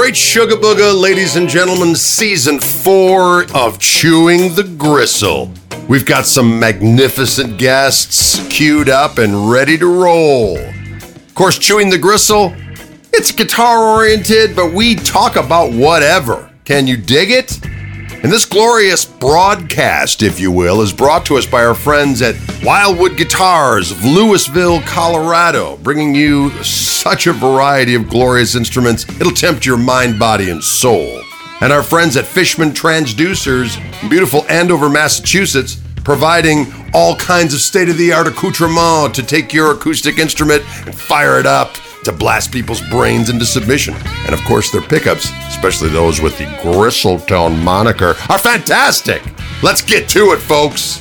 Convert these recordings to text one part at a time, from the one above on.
Great Sugar Booga, ladies and gentlemen, season 4 of Chewing the Gristle. We've got some magnificent guests queued up and ready to roll. Of course, Chewing the Gristle, it's guitar-oriented, but we talk about whatever. Can you dig it? And this glorious broadcast, if you will, is brought to us by our friends at Wildwood Guitars of Louisville, Colorado, bringing you such a variety of glorious instruments, it'll tempt your mind, body, and soul. And our friends at Fishman Transducers in beautiful Andover, Massachusetts, providing all kinds of state-of-the-art accoutrement to take your acoustic instrument and fire it up to blast people's brains into submission. And of course, their pickups, especially those with the Gristletown moniker, are fantastic. Let's get to it, folks.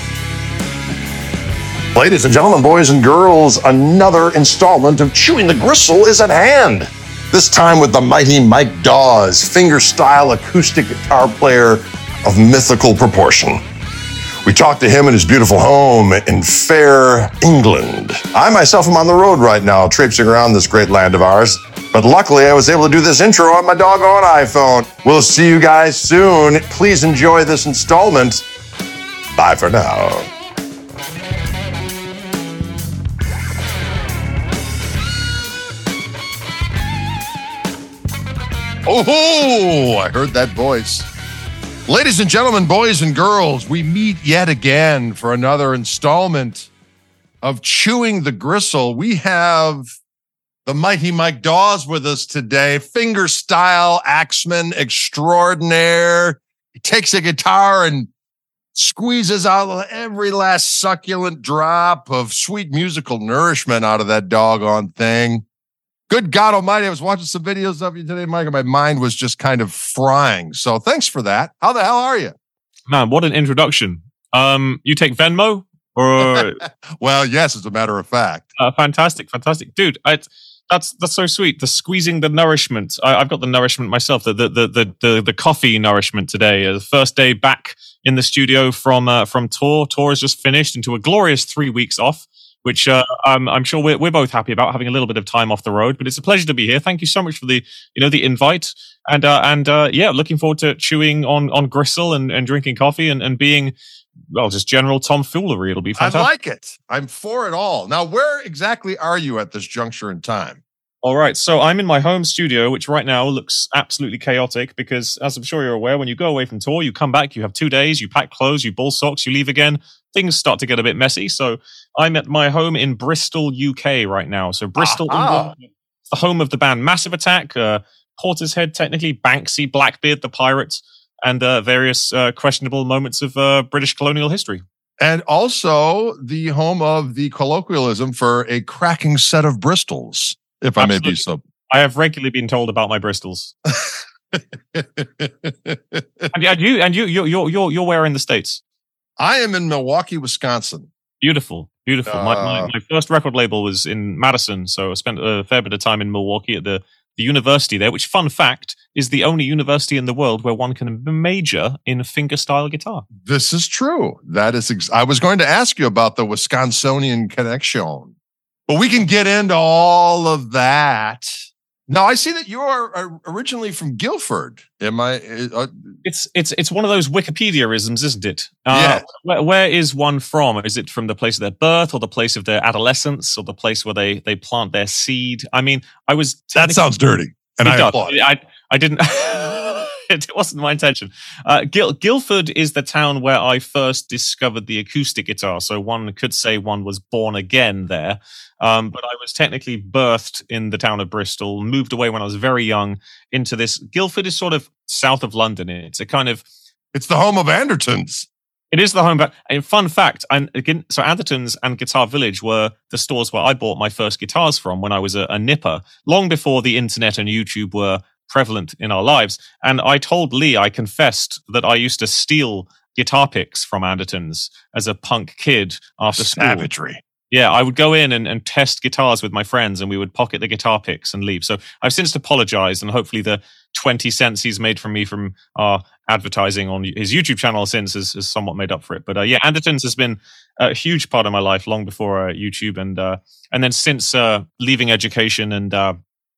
Ladies and gentlemen, boys and girls, another installment of Chewing the Gristle is at hand. This time with the mighty Mike Dawes, fingerstyle acoustic guitar player of mythical proportion. We talked to him in his beautiful home in fair England. I myself am on the road right now, traipsing around this great land of ours. But luckily, I was able to do this intro on my doggone iPhone. We'll see you guys soon. Please enjoy this installment. Bye for now. Oh, I heard that voice. Ladies and gentlemen, boys and girls, we meet yet again for another installment of Chewing the Gristle. We have the mighty Mike Dawes with us today, fingerstyle axeman extraordinaire. He takes a guitar and squeezes out every last succulent drop of sweet musical nourishment out of that doggone thing. Good God Almighty, I was watching some videos of you today, Mike, and my mind was just kind of frying. So thanks for that. How the hell are you? Man, what an introduction. You take Venmo? Or Well, yes, as a matter of fact. fantastic. Dude, that's so sweet. The squeezing the nourishment. I've got the nourishment myself, the coffee nourishment today. The first day back in the studio from tour. Tour has just finished into a glorious 3 weeks off, which I'm sure we're both happy about, having a little bit of time off the road. But it's a pleasure to be here. Thank you so much for the invite, and looking forward to chewing on gristle and drinking coffee and being, well, just general tomfoolery. It'll be fantastic. I like it. I'm for it all. Now, where exactly are you at this juncture in time? All right, so I'm in my home studio, which right now looks absolutely chaotic because, as I'm sure you're aware, when you go away from tour, you come back, you have 2 days, you pack clothes, you ball socks, you leave again. Things start to get a bit messy. So I'm at my home in Bristol, UK right now. So Bristol, England, the home of the band Massive Attack, Portishead, technically, Banksy, Blackbeard, the Pirates, and various questionable moments of British colonial history. And also the home of the colloquialism for a cracking set of Bristols, if I may be so. I have regularly been told about my Bristols. and you're where in the States? I am in Milwaukee, Wisconsin. Beautiful. My first record label was in Madison, so I spent a fair bit of time in Milwaukee at the university there, which, fun fact, is the only university in the world where one can major in fingerstyle guitar. This is true. That is, I was going to ask you about the Wisconsinian connection, but we can get into all of that. Now, I see that you are originally from Guilford. Am I? It's one of those Wikipedia-isms, isn't it? Yeah. Where is one from? Is it from the place of their birth, or the place of their adolescence, or the place where they plant their seed? I mean, That sounds dirty, and I applaud. I didn't. It wasn't my intention. Guilford is the town where I first discovered the acoustic guitar. So one could say one was born again there. But I was technically birthed in the town of Bristol, moved away when I was very young into this. Guilford is sort of south of London. It's the home of Andertons. It is the home. But fun fact, so Andertons and Guitar Village were the stores where I bought my first guitars from when I was a nipper, long before the internet and YouTube were prevalent in our lives. And I told Lee, I confessed that I used to steal guitar picks from Andertons as a punk kid after school. Savagery. Yeah, I would go in and test guitars with my friends, and we would pocket the guitar picks and leave. So I've since apologized, and hopefully the 20 cents he's made from me from our advertising on his YouTube channel since has somewhat made up for it. But Andertons has been a huge part of my life long before YouTube, and then since leaving education and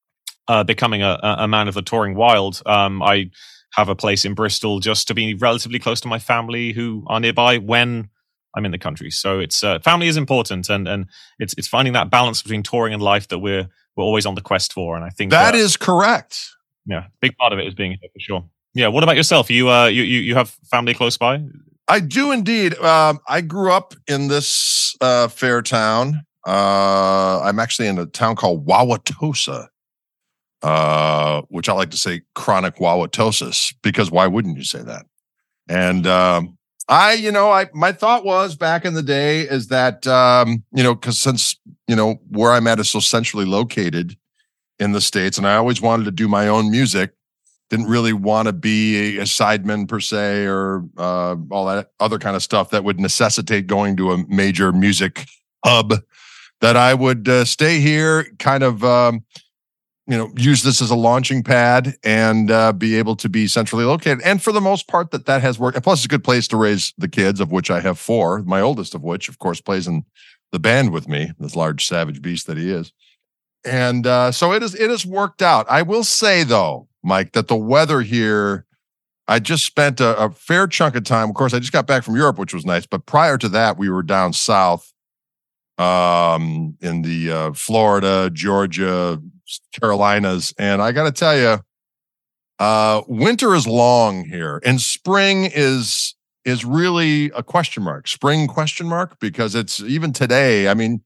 becoming a man of the touring wild. I have a place in Bristol just to be relatively close to my family who are nearby when I'm in the country. So it's family is important, and it's finding that balance between touring and life that we're always on the quest for. And I think that is correct. Yeah, big part of it is being here for sure. Yeah. What about yourself? You have family close by? I do indeed. I grew up in this fair town. I'm actually in a town called Wauwatosa, which I like to say chronic Wauwatosis, because why wouldn't you say that? And my thought was back in the day is that, because since, where I'm at is so centrally located in the States, and I always wanted to do my own music, didn't really want to be a sideman per se, or all that other kind of stuff that would necessitate going to a major music hub, that I would stay here, kind of, use this as a launching pad and be able to be centrally located. And for the most part, that has worked. And plus, it's a good place to raise the kids, of which I have 4, my oldest of which, of course, plays in the band with me, this large savage beast that he is. And so it has worked out. I will say, though, Mike, that the weather here, I just spent a fair chunk of time. Of course, I just got back from Europe, which was nice. But prior to that, we were down south in the Florida, Georgia, Carolinas. And I got to tell you, winter is long here, and spring is really a question mark. Spring question mark, because it's even today. I mean,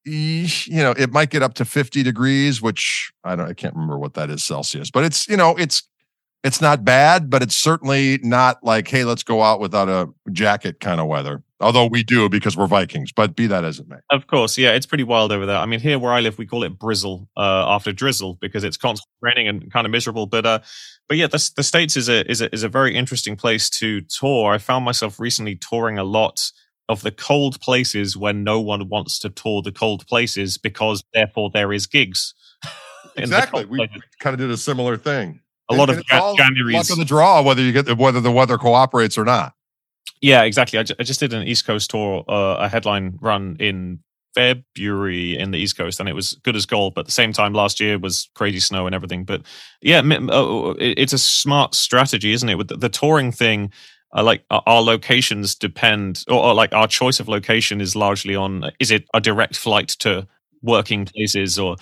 it might get up to 50 degrees, which I can't remember what that is Celsius, but it's not bad, but it's certainly not like, hey, let's go out without a jacket kind of weather. Although we do, because we're Vikings, but be that as it may. Of course, yeah, it's pretty wild over there. I mean, here where I live, we call it brizzle after drizzle, because it's constantly raining and kind of miserable. But yeah, the States is a very interesting place to tour. I found myself recently touring a lot of the cold places when no one wants to tour the cold places, because therefore there is gigs. Exactly, we kind of did a similar thing. A lot of January's luck of the draw, whether the weather cooperates or not. Yeah, exactly. I just did an East Coast tour, a headline run in February in the East Coast, and it was good as gold. But at the same time, last year was crazy snow and everything. But yeah, it's a smart strategy, isn't it? With the touring thing, like our locations depend, or like our choice of location is largely on, is it a direct flight to working places, or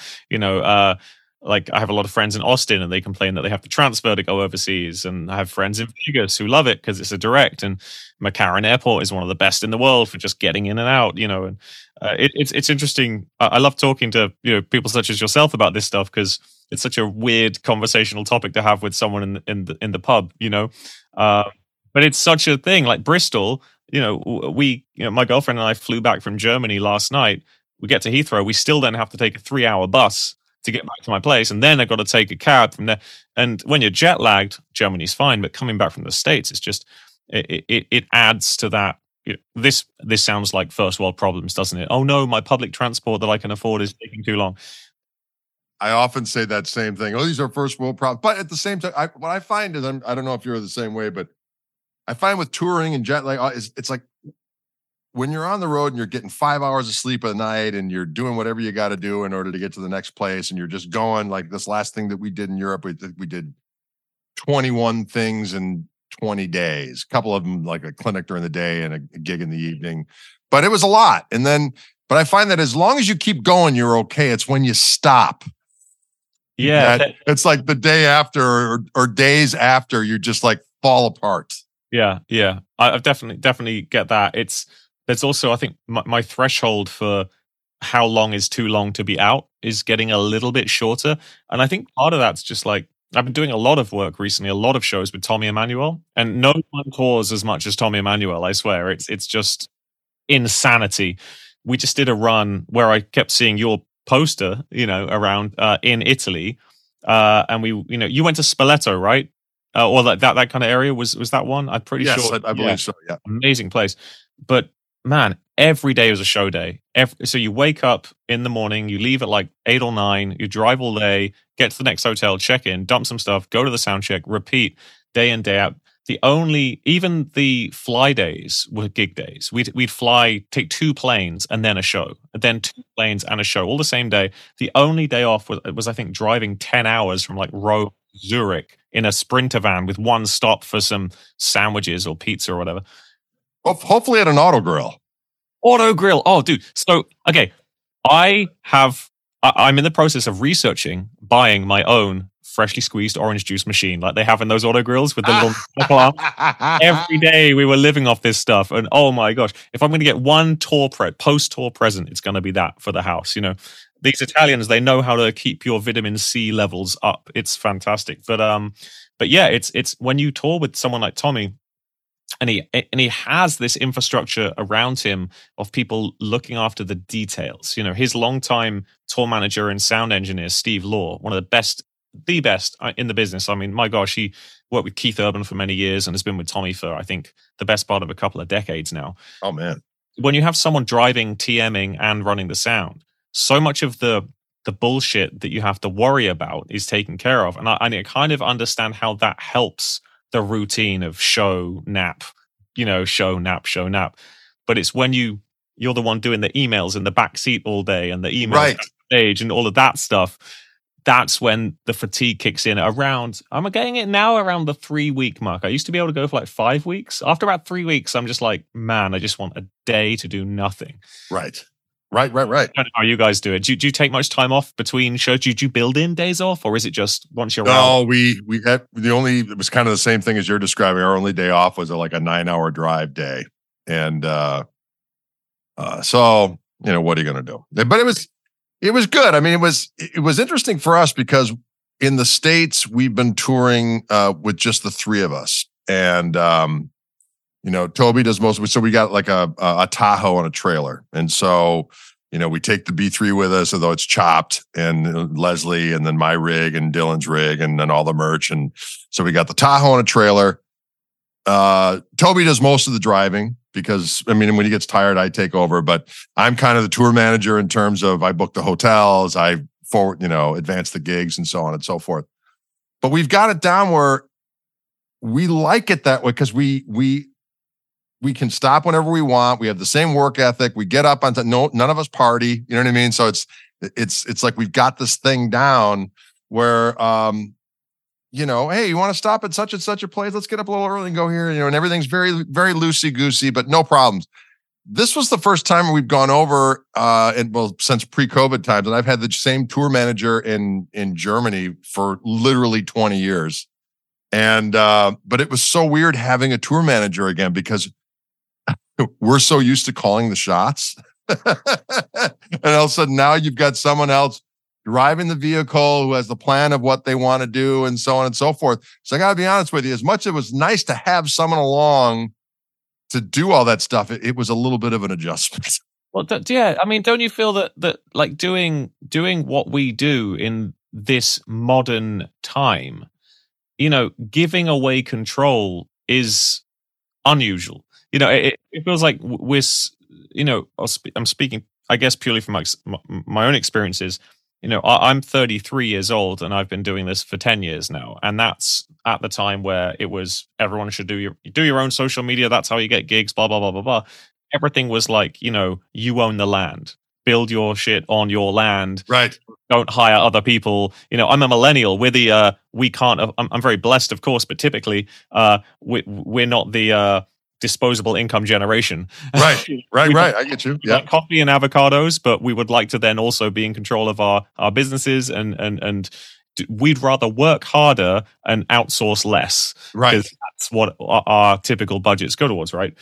like I have a lot of friends in Austin, and they complain that they have to transfer to go overseas. And I have friends in Vegas who love it because it's a direct. And McCarran Airport is one of the best in the world for just getting in and out. And it's interesting. I love talking to people such as yourself about this stuff, because it's such a weird conversational topic to have with someone in the pub. But it's such a thing. Like Bristol, my girlfriend and I flew back from Germany last night. We get to Heathrow. We still then have to take a 3-hour bus to get back to my place, and then I've got to take a cab from there. And when you're jet lagged, Germany's fine, but coming back from the States, it's just it adds to that. This sounds like first world problems, doesn't it? Oh no, my public transport that I can afford is taking too long. I often say that same thing. Oh, these are first world problems. But at the same time, what I find is, I don't know if you're the same way, but I find with touring and jet lag, it's like, when you're on the road and you're getting 5 hours of sleep a night, and you're doing whatever you got to do in order to get to the next place, and you're just going, like this last thing that we did in Europe, we did 21 things in 20 days, a couple of them like a clinic during the day and a gig in the evening, but it was a lot. But I find that as long as you keep going, you're okay. It's when you stop. Yeah. It's like the day after or days after, you just like fall apart. Yeah. Yeah. I definitely get that. There's also, I think, my threshold for how long is too long to be out is getting a little bit shorter. And I think part of that's just like, I've been doing a lot of work recently, a lot of shows with Tommy Emmanuel, and no one tours as much as Tommy Emmanuel, I swear. It's just insanity. We just did a run where I kept seeing your poster, around in Italy. And you went to Spoleto, right? Or that kind of area. Was that one? I'm pretty sure. Yes, I believe so, yeah. Amazing place. But man, every day was a show day. So you wake up in the morning, you leave at like 8 or 9, you drive all day, get to the next hotel, check in, dump some stuff, go to the sound check, repeat day in, day out. even the fly days were gig days. We'd fly, take 2 planes and then a show, and then 2 planes and a show, all the same day. The only day off was I think driving 10 hours from like Rome, Zurich in a Sprinter van with 1 stop for some sandwiches or pizza or whatever. Well, hopefully at an auto grill. Auto grill. Oh, dude. So, okay. I'm in the process of buying my own freshly squeezed orange juice machine like they have in those auto grills with the little mechanical arm. Every day we were living off this stuff. And oh my gosh, if I'm going to get one post-tour present, it's going to be that for the house. You know, these Italians, they know how to keep your vitamin C levels up. It's fantastic. But yeah, it's when you tour with someone like Tommy, and he has this infrastructure around him of people looking after the details. You know, his longtime tour manager and sound engineer, Steve Law, one of the best in the business. I mean, my gosh, he worked with Keith Urban for many years and has been with Tommy for, I think, the best part of a couple of decades now. Oh, man. When you have someone driving, TMing, and running the sound, so much of the bullshit that you have to worry about is taken care of. And I kind of understand how that helps the routine of show, nap. But it's when you're the one doing the emails in the back seat all day and the emails backstage and all of that stuff. That's when the fatigue kicks in around, I'm getting it now around the 3-week mark. I used to be able to go for like 5 weeks. After about 3 weeks, I'm just like, man, I just want a day to do nothing. Right. I don't know how you guys do it. Do you take much time off between shows? Do you build in days off, or is it just once you're out? No, it was kind of the same thing as you're describing. Our only day off was like a 9-hour drive day. And so, you know, what are you going to do? But it was good. I mean, it was interesting for us because in the States, we've been touring with just the 3 of us. And, you know, Toby does most of it. So we got like a Tahoe on a trailer. And so, you know, we take the B3 with us, although it's chopped, and Leslie, and then my rig and Dylan's rig, and then all the merch. And so we got the Tahoe on a trailer. Toby does most of the driving because, I mean, when he gets tired, I take over, but I'm kind of the tour manager in terms of I book the hotels, I advance the gigs and so on and so forth. But we've got it down where we like it that way because we can stop whenever we want. We have the same work ethic. We get up on none of us party. You know what I mean? So it's like we've got this thing down where, you know, hey, you want to stop at such and such a place? Let's get up a little early and go here. You know, and everything's very, very loosey-goosey, but no problems. This was the first time we've gone over, since pre-COVID times, and I've had the same tour manager in Germany for literally 20 years. And but it was so weird having a tour manager again because we're so used to calling the shots. And all of a sudden now you've got someone else driving the vehicle who has the plan of what they want to do and so on and so forth. So I got to be honest with you, as much as it was nice to have someone along to do all that stuff, it was a little bit of an adjustment. Well, yeah, I mean, don't you feel that like doing what we do in this modern time, you know, giving away control is unusual. You know, it feels like we're, you know, I'm speaking, I guess, purely from my own experiences. You know, I'm 33 years old and I've been doing this for 10 years now. And that's at the time where it was everyone should do your own social media. That's how you get gigs, blah, blah, blah, blah, blah. Everything was like, you know, you own the land. Build your shit on your land. Right. Don't hire other people. You know, I'm a millennial. We're the, we can't, I'm very blessed, of course, but typically we're not the disposable income generation. Right. I get you. Yeah. Like coffee and avocados, but we would like to then also be in control of our businesses and we'd rather work harder and outsource less. Right. Because that's what our typical budgets go towards, right?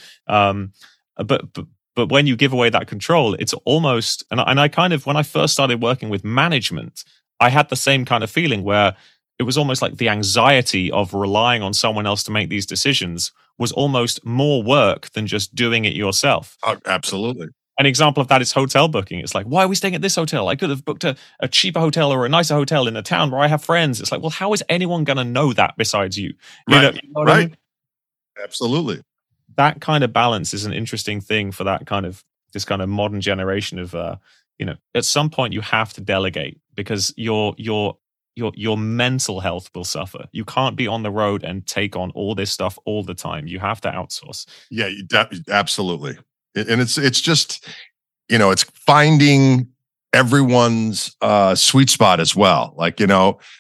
But when you give away that control, it's almost, and I kind of, when I first started working with management, I had the same kind of feeling where it was almost like the anxiety of relying on someone else to make these decisions was almost more work than just doing it yourself. Oh, absolutely. An example of that is hotel booking. It's like, why are we staying at this hotel? I could have booked a cheaper hotel or a nicer hotel in a town where I have friends. It's like, well, how is anyone going to know that besides you? You know what I mean? Absolutely. That kind of balance is an interesting thing for this kind of modern generation of, you know, at some point you have to delegate because you're your mental health will suffer. You can't be on the road and take on all this stuff all the time. You have to outsource. Yeah, absolutely. And it's just, it's finding everyone's sweet spot as well. Like, you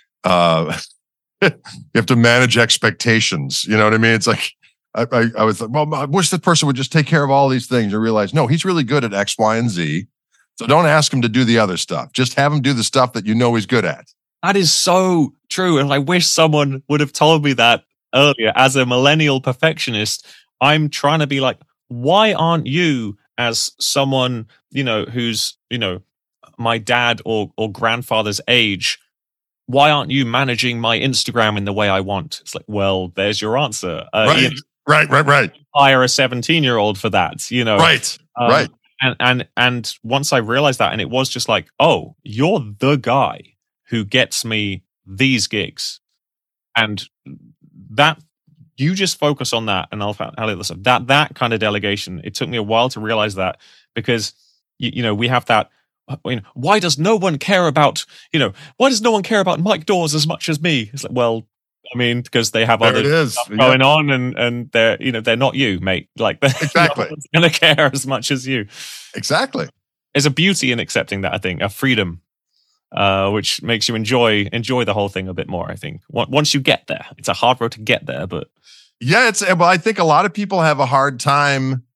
have to manage expectations. You know what I mean? It's like, I was like, well, I wish that person would just take care of all these things. I realized, no, he's really good at X, Y, and Z. So don't ask him to do the other stuff. Just have him do the stuff that he's good at. That is so true. And I wish someone would have told me that earlier. As a millennial perfectionist, I'm trying to be like, why aren't you, as someone, who's, my dad or grandfather's age, why aren't you managing my Instagram in the way I want? It's like, well, there's your answer. Right. Hire a 17-year-old for that, Right. And once I realized that, and it was just like, oh, you're the guy who gets me these gigs, and that you just focus on that, and I'll listen. That kind of delegation. It took me a while to realize that, because we have that. Why does no one care about Mike Dawes as much as me? It's like, well, I mean, because they have other stuff going on, and they're not you, mate. Like, exactly, no one's gonna care as much as you. Exactly. There's a beauty in accepting that. I think a freedom, which makes you enjoy the whole thing a bit more. I think once you get there, it's a hard road to get there, but yeah, I think a lot of people have a hard time.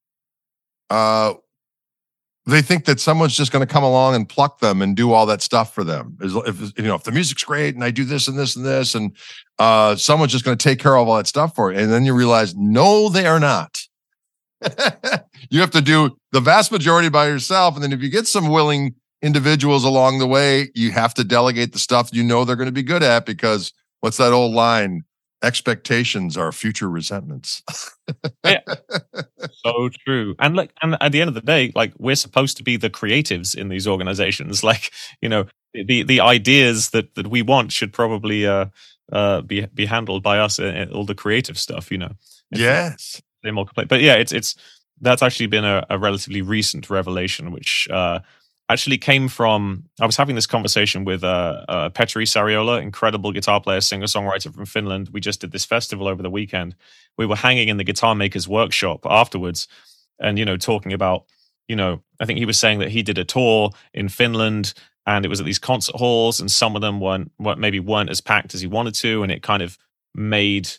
They think that someone's just going to come along and pluck them and do all that stuff for them. If the music's great and I do this and this and this, and someone's just going to take care of all that stuff for it. And then you realize, no, they are not. You have to do the vast majority by yourself. And then if you get some willing individuals along the way, you have to delegate the stuff they're going to be good at, because what's that old line? Expectations are future resentments. Yeah. So true. And at the end of the day, like, we're supposed to be the creatives in these organizations. Like, the ideas that we want should probably be handled by us, all the creative stuff, Yes. They're more complete. But yeah, that's actually been a relatively recent revelation, which actually came from, I was having this conversation with Petri Sariola, incredible guitar player, singer-songwriter from Finland. We just did this festival over the weekend. We were hanging in the Guitar Makers workshop afterwards and, talking about, I think he was saying that he did a tour in Finland, and it was at these concert halls, and some of them weren't as packed as he wanted to, and it kind of made,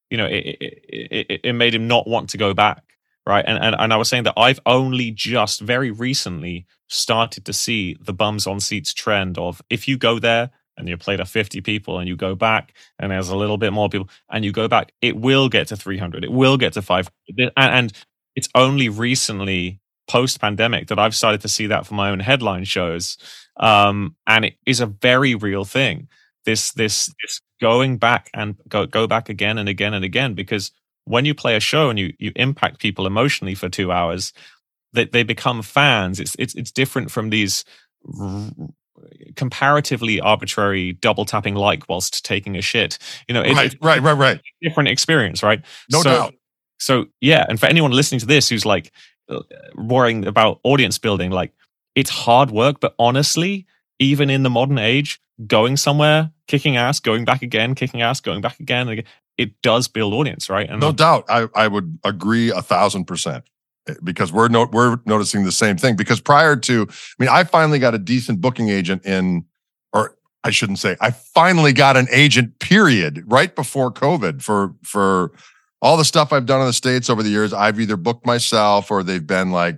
it made him not want to go back. Right. And I was saying that I've only just very recently started to see the bums on seats trend of, if you go there and you play to 50 people and you go back and there's a little bit more people and you go back, it will get to 300. It will get to 500. And it's only recently post-pandemic that I've started to see that for my own headline shows. And it is a very real thing. This going back and go back again and again and again, because when you play a show and you impact people emotionally for 2 hours, they become fans. It's different from these comparatively arbitrary double tapping like whilst taking a shit. Right. Different experience, right? No doubt. So yeah, and for anyone listening to this who's like worrying about audience building, like, it's hard work, but honestly, even in the modern age, going somewhere, kicking ass, going back again, kicking ass, going back again and again, it does build audience, right? And no doubt. I would agree 1,000%, because we're noticing the same thing. Because prior to, I finally got a decent booking agent or I shouldn't say, I finally got an agent, period, right before COVID for all the stuff I've done in the States over the years. I've either booked myself or they've been like,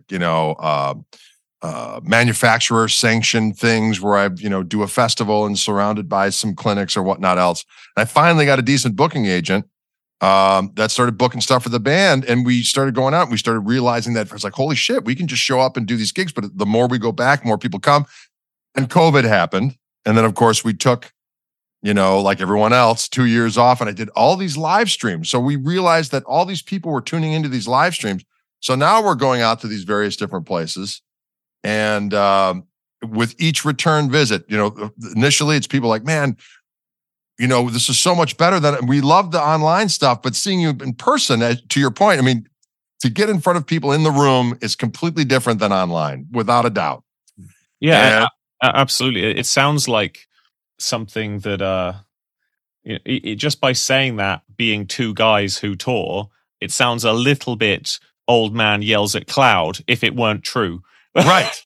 manufacturer sanctioned things where I, do a festival and surrounded by some clinics or whatnot else. And I finally got a decent booking agent that started booking stuff for the band, and we started going out and we started realizing that it's like, holy shit, we can just show up and do these gigs. But the more we go back, more people come. And COVID happened. And then of course we took, like everyone else, 2 years off, and I did all these live streams. So we realized that all these people were tuning into these live streams. So now we're going out to these various different places. And with each return visit, initially it's people like, man, this is so much better than, we love the online stuff, but seeing you in person, to your point, to get in front of people in the room is completely different than online, without a doubt. Yeah, absolutely. It sounds like something that just by saying that, being two guys who tour, it sounds a little bit old man yells at cloud if it weren't true. Right.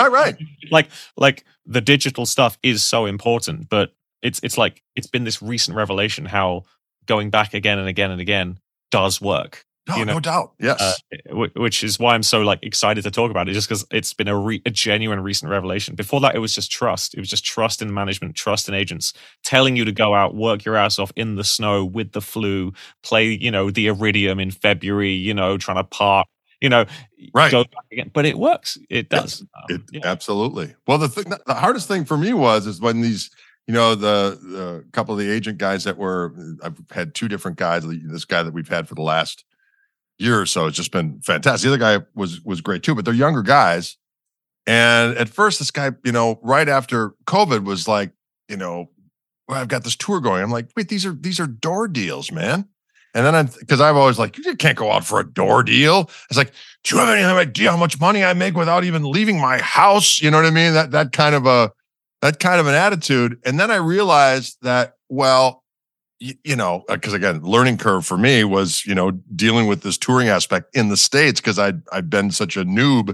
Like the digital stuff is so important, but it's like it's been this recent revelation how going back again and again and again does work. No doubt. Yes. Which is why I'm so like excited to talk about it, just because it's been a genuine recent revelation. Before that, it was just trust. It was just trust in management, trust in agents, telling you to go out, work your ass off in the snow with the flu, play, the Iridium in February, trying to park, right. Go back again. But it works. It does. Absolutely. Well, the hardest thing for me is when these, the couple of the agent guys I've had two different guys, this guy that we've had for the last year or so, it's just been fantastic. The other guy was great too, but they're younger guys. And at first this guy, right after COVID was like, well, I've got this tour going. I'm like, wait, these are door deals, man. And then because I've always like, you can't go out for a door deal. It's like, do you have any idea how much money I make without even leaving my house? You know what I mean? That kind of an attitude. And then I realized that, well, because again, learning curve for me was, dealing with this touring aspect in the States, because I've been such a noob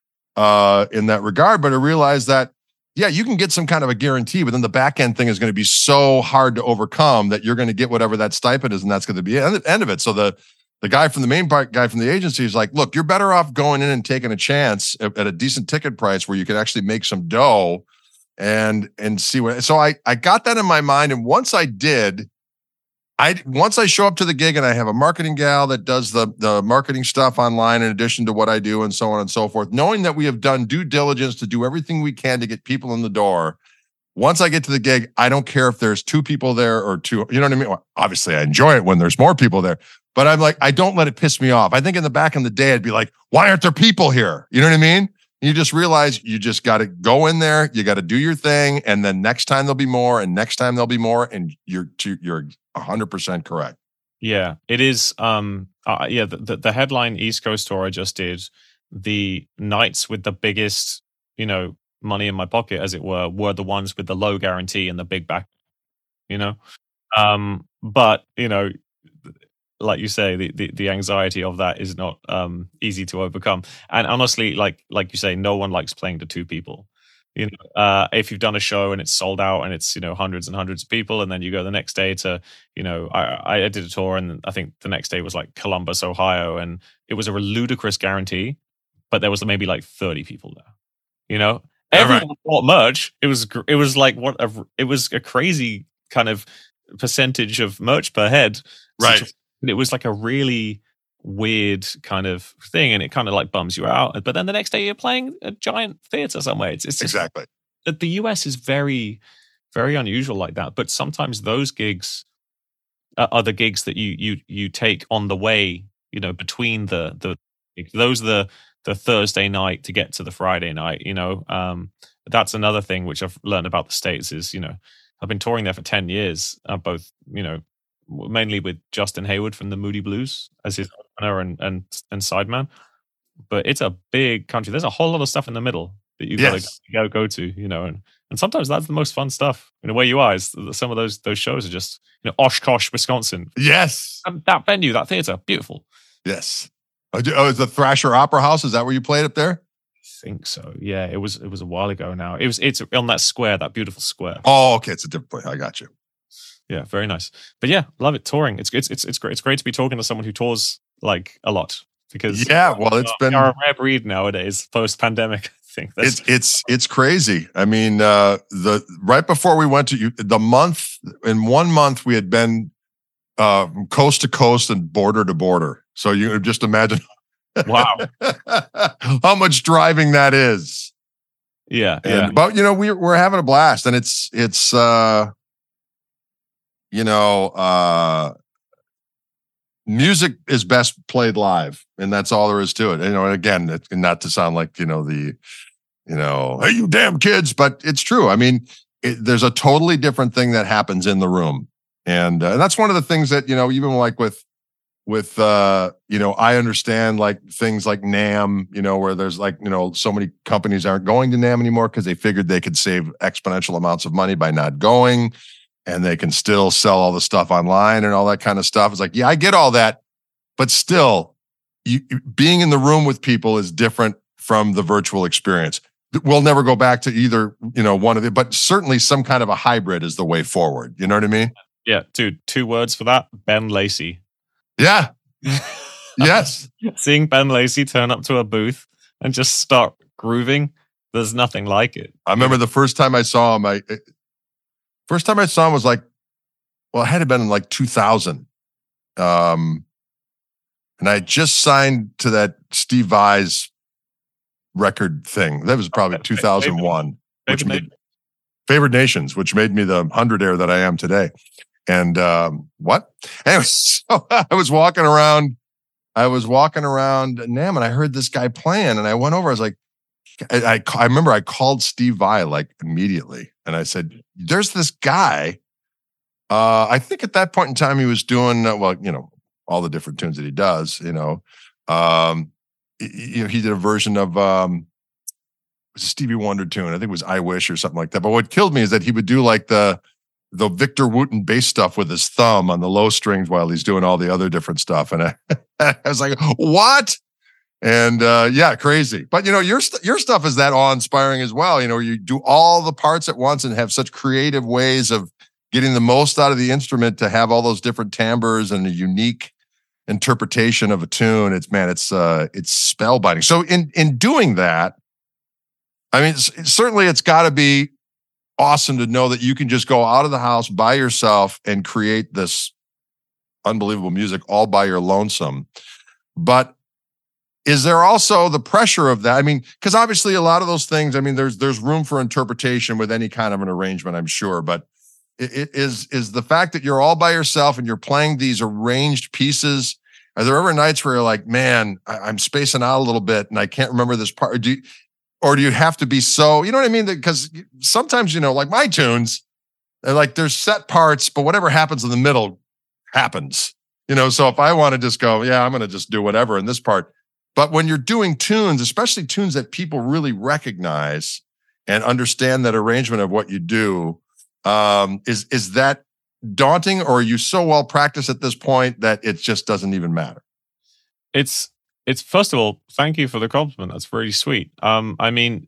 in that regard. But I realized that, yeah, you can get some kind of a guarantee, but then the back end thing is going to be so hard to overcome that you're going to get whatever that stipend is, and that's going to be the end of it. So the guy from the main guy from the agency is like, look, you're better off going in and taking a chance at a decent ticket price where you can actually make some dough and see what. So I got that in my mind, and once I did. Once I show up to the gig and I have a marketing gal that does the marketing stuff online in addition to what I do and so on and so forth, knowing that we have done due diligence to do everything we can to get people in the door. Once I get to the gig, I don't care if there's two people there or two, you know what I mean? Well, obviously I enjoy it when there's more people there, but I'm like, I don't let it piss me off. I think in the back in the day, I'd be like, why aren't there people here? You know what I mean? You just realize you just got to go in there. You got to do your thing. And then next time there'll be more, and next time there'll be more. And you're 100% correct. Yeah, it is. The headline East Coast tour I just did, the nights with the biggest, money in my pocket, as it were the ones with the low guarantee and the big back, but like you say, the anxiety of that is not easy to overcome. And honestly, like you say, no one likes playing to two people. If you've done a show and it's sold out and it's hundreds and hundreds of people, and then you go the next day to I did a tour, and I think the next day was like Columbus, Ohio, and it was a ludicrous guarantee, but there was maybe like 30 people there. Everyone bought merch. It was like it was a crazy kind of percentage of merch per head, right? It was like a really weird kind of thing, and it kind of like bums you out. But then the next day you're playing a giant theater somewhere. It's just, exactly. The US is very, very unusual like that. But sometimes those gigs are the gigs that you take on the way, between the Thursday night to get to the Friday night. That's another thing which I've learned about the States is, I've been touring there for 10 years, both, mainly with Justin Hayward from the Moody Blues as his opener and sideman. But it's a big country. There's a whole lot of stuff in the middle that you've got to go to, and sometimes that's the most fun stuff. Where you are is some of those shows are just, Oshkosh, Wisconsin. Yes. And that venue, that theater, beautiful. Yes. Oh, is the Thrasher Opera House? Is that where you played up there? I think so. Yeah, it was a while ago now. It's on that square, that beautiful square. Oh, okay. It's a different place. I got you. Yeah, very nice. But yeah, love it. Touring. It's great. It's great to be talking to someone who tours like a lot, because it's been a rare breed nowadays post pandemic. I think it's crazy. I mean, the right before we went to in 1 month we had been from coast to coast and border to border. So you just imagine, wow, how much driving that is. Yeah, But we're having a blast, and it's music is best played live, and that's all there is to it. And again, not to sound like hey, you damn kids, but it's true. I mean, there's a totally different thing that happens in the room, and that's one of the things that even like with with I understand like things like NAMM, where there's like, so many companies aren't going to NAMM anymore because they figured they could save exponential amounts of money by not going, and they can still sell all the stuff online and all that kind of stuff. It's like, yeah, I get all that, but still, being in the room with people is different from the virtual experience. We'll never go back to either, one of it, but certainly some kind of a hybrid is the way forward. You know what I mean? Yeah, dude, 2 words for that: Ben Lacey. Yeah. Yes. Seeing Ben Lacey turn up to a booth and just start grooving, there's nothing like it. I remember the first time I saw him, was like, well, it had to have been in like 2000. And I just signed to that Steve Vai's record thing. That was probably 2001, which made Favored Nations, which made me the 100-air that I am today. And what? Anyway, so I was walking around NAMM, and I heard this guy playing, and I went over. I was like, I remember I called Steve Vai like immediately, and I said, "There's this guy." I think at that point in time he was doing all the different tunes that he does. He did a version of it was a Stevie Wonder tune. I think it was "I Wish" or something like that. But what killed me is that he would do like the Victor Wooten bass stuff with his thumb on the low strings while he's doing all the other different stuff. And I was like, what? And crazy. But your stuff is that awe-inspiring as well. You do all the parts at once and have such creative ways of getting the most out of the instrument to have all those different timbres and a unique interpretation of a tune. It's spellbinding. So in doing that, I mean, certainly it's got to be awesome to know that you can just go out of the house by yourself and create this unbelievable music all by your lonesome. But is there also the pressure of that? I mean, because obviously a lot of those things, I mean, there's room for interpretation with any kind of an arrangement, I'm sure. But it is the fact that you're all by yourself and you're playing these arranged pieces. Are there ever nights where you're like, man, I'm spacing out a little bit and I can't remember this part? Or do you have to be so, you know what I mean? Because sometimes, like my tunes, they're like there's set parts, but whatever happens in the middle happens. So if I want to just go, yeah, I'm going to just do whatever in this part. But when you're doing tunes, especially tunes that people really recognize and understand that arrangement of what you do, is that daunting, or are you so well practiced at this point that it just doesn't even matter? It's first of all, thank you for the compliment. That's really sweet. I mean,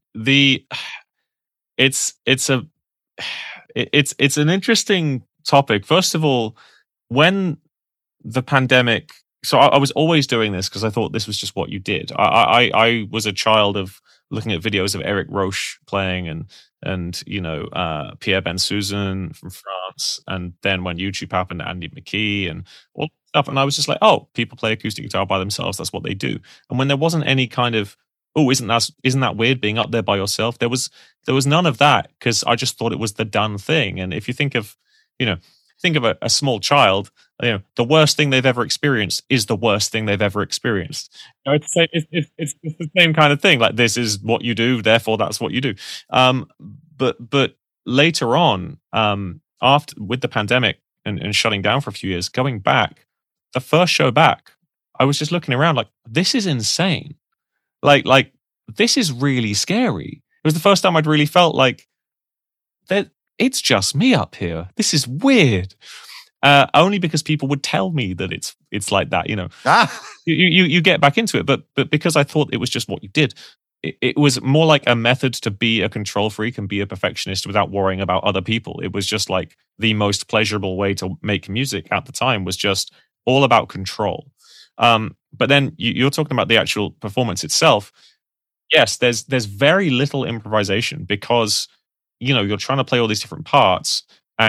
it's an interesting topic. First of all, when the pandemic, so I was always doing this because I thought this was just what you did. I was a child of looking at videos of Eric Roche playing and Pierre Bensusan from France, and then when YouTube happened, Andy McKee and all stuff, and I was just like, oh, people play acoustic guitar by themselves. That's what they do. And when there wasn't any kind of, oh, isn't that weird being up there by yourself? There was none of that because I just thought it was the done thing. And if you think of a small child, the worst thing they've ever experienced is the worst thing they've ever experienced. It's the same kind of thing. Like, this is what you do, therefore that's what you do. But later on, after with the pandemic and shutting down for a few years, going back, the first show back, I was just looking around like, this is insane. Like this is really scary. It was the first time I'd really felt like that it's just me up here. This is weird. Only because people would tell me that it's like that, You get back into it, but because I thought it was just what you did. It was more like a method to be a control freak and be a perfectionist without worrying about other people. It was just like the most pleasurable way to make music at the time, was just all about control. But then you're talking about the actual performance itself. Yes, there's very little improvisation because, you're trying to play all these different parts. And,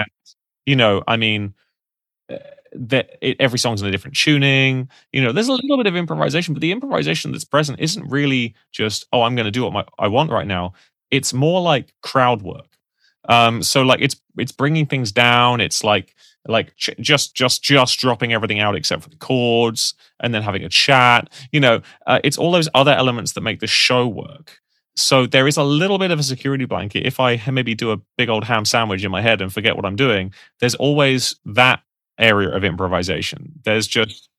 every song's in a different tuning. There's a little bit of improvisation, but the improvisation that's present isn't really just, oh, I'm going to do what I want right now. It's more like crowd work. So like it's bringing things down. It's like just dropping everything out except for the chords, and then having a chat. It's all those other elements that make the show work. So there is a little bit of a security blanket. If I maybe do a big old ham sandwich in my head and forget what I'm doing, there's always that area of improvisation. There's just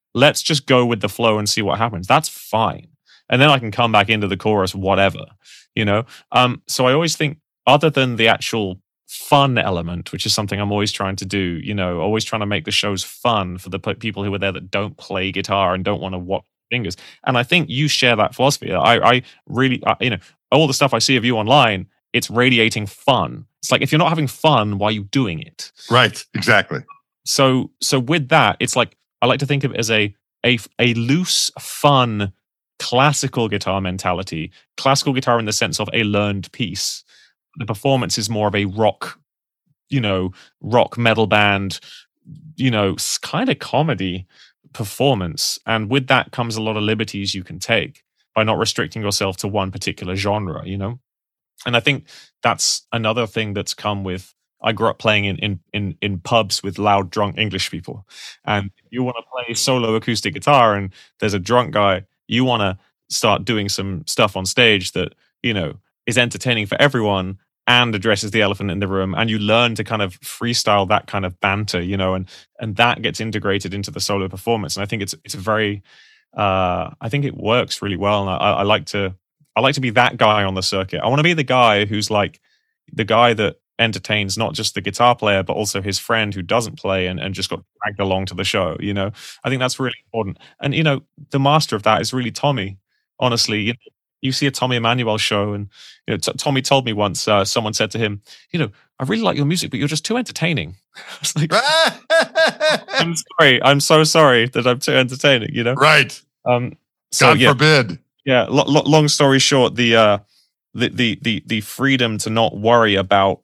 let's just go with the flow and see what happens. That's fine. And then I can come back into the chorus, whatever, you know? So I always think, other than the actual fun element, which is something I'm always trying to do, you know, always trying to make the shows fun for the people who are there that don't play guitar and don't want to watch fingers. And I think you share that philosophy. I really, you know, all the stuff I see of you online, it's radiating fun. It's like, if you're not having fun, why are you doing it? Right. Exactly. So with that, it's like, I like to think of it as a loose, fun, classical guitar mentality. Classical guitar in the sense of a learned piece. The performance is more of a rock, you know, rock metal band, you know, kind of comedy performance. And with that comes a lot of liberties you can take by not restricting yourself to one particular genre, you know? And I think that's another thing that's come with, I grew up playing in pubs with loud, drunk English people. And if you want to play solo acoustic guitar and there's a drunk guy, you want to start doing some stuff on stage that, you know, is entertaining for everyone and addresses the elephant in the room. And you learn to kind of freestyle that kind of banter, you know, and that gets integrated into the solo performance. And I think it's very, I think it works really well. And I like to be that guy on the circuit. I want to be the guy who's like the guy that entertains not just the guitar player, but also his friend who doesn't play and just got dragged along to the show. You know, I think that's really important. And, you know, the master of that is really Tommy. Honestly, you know, you see a Tommy Emmanuel show, and you know, Tommy told me once, someone said to him, you know, I really like your music, but you're just too entertaining. I was like, I'm sorry. I'm so sorry that I'm too entertaining, you know? Right. So, God forbid. Yeah. Long story short, the freedom to not worry about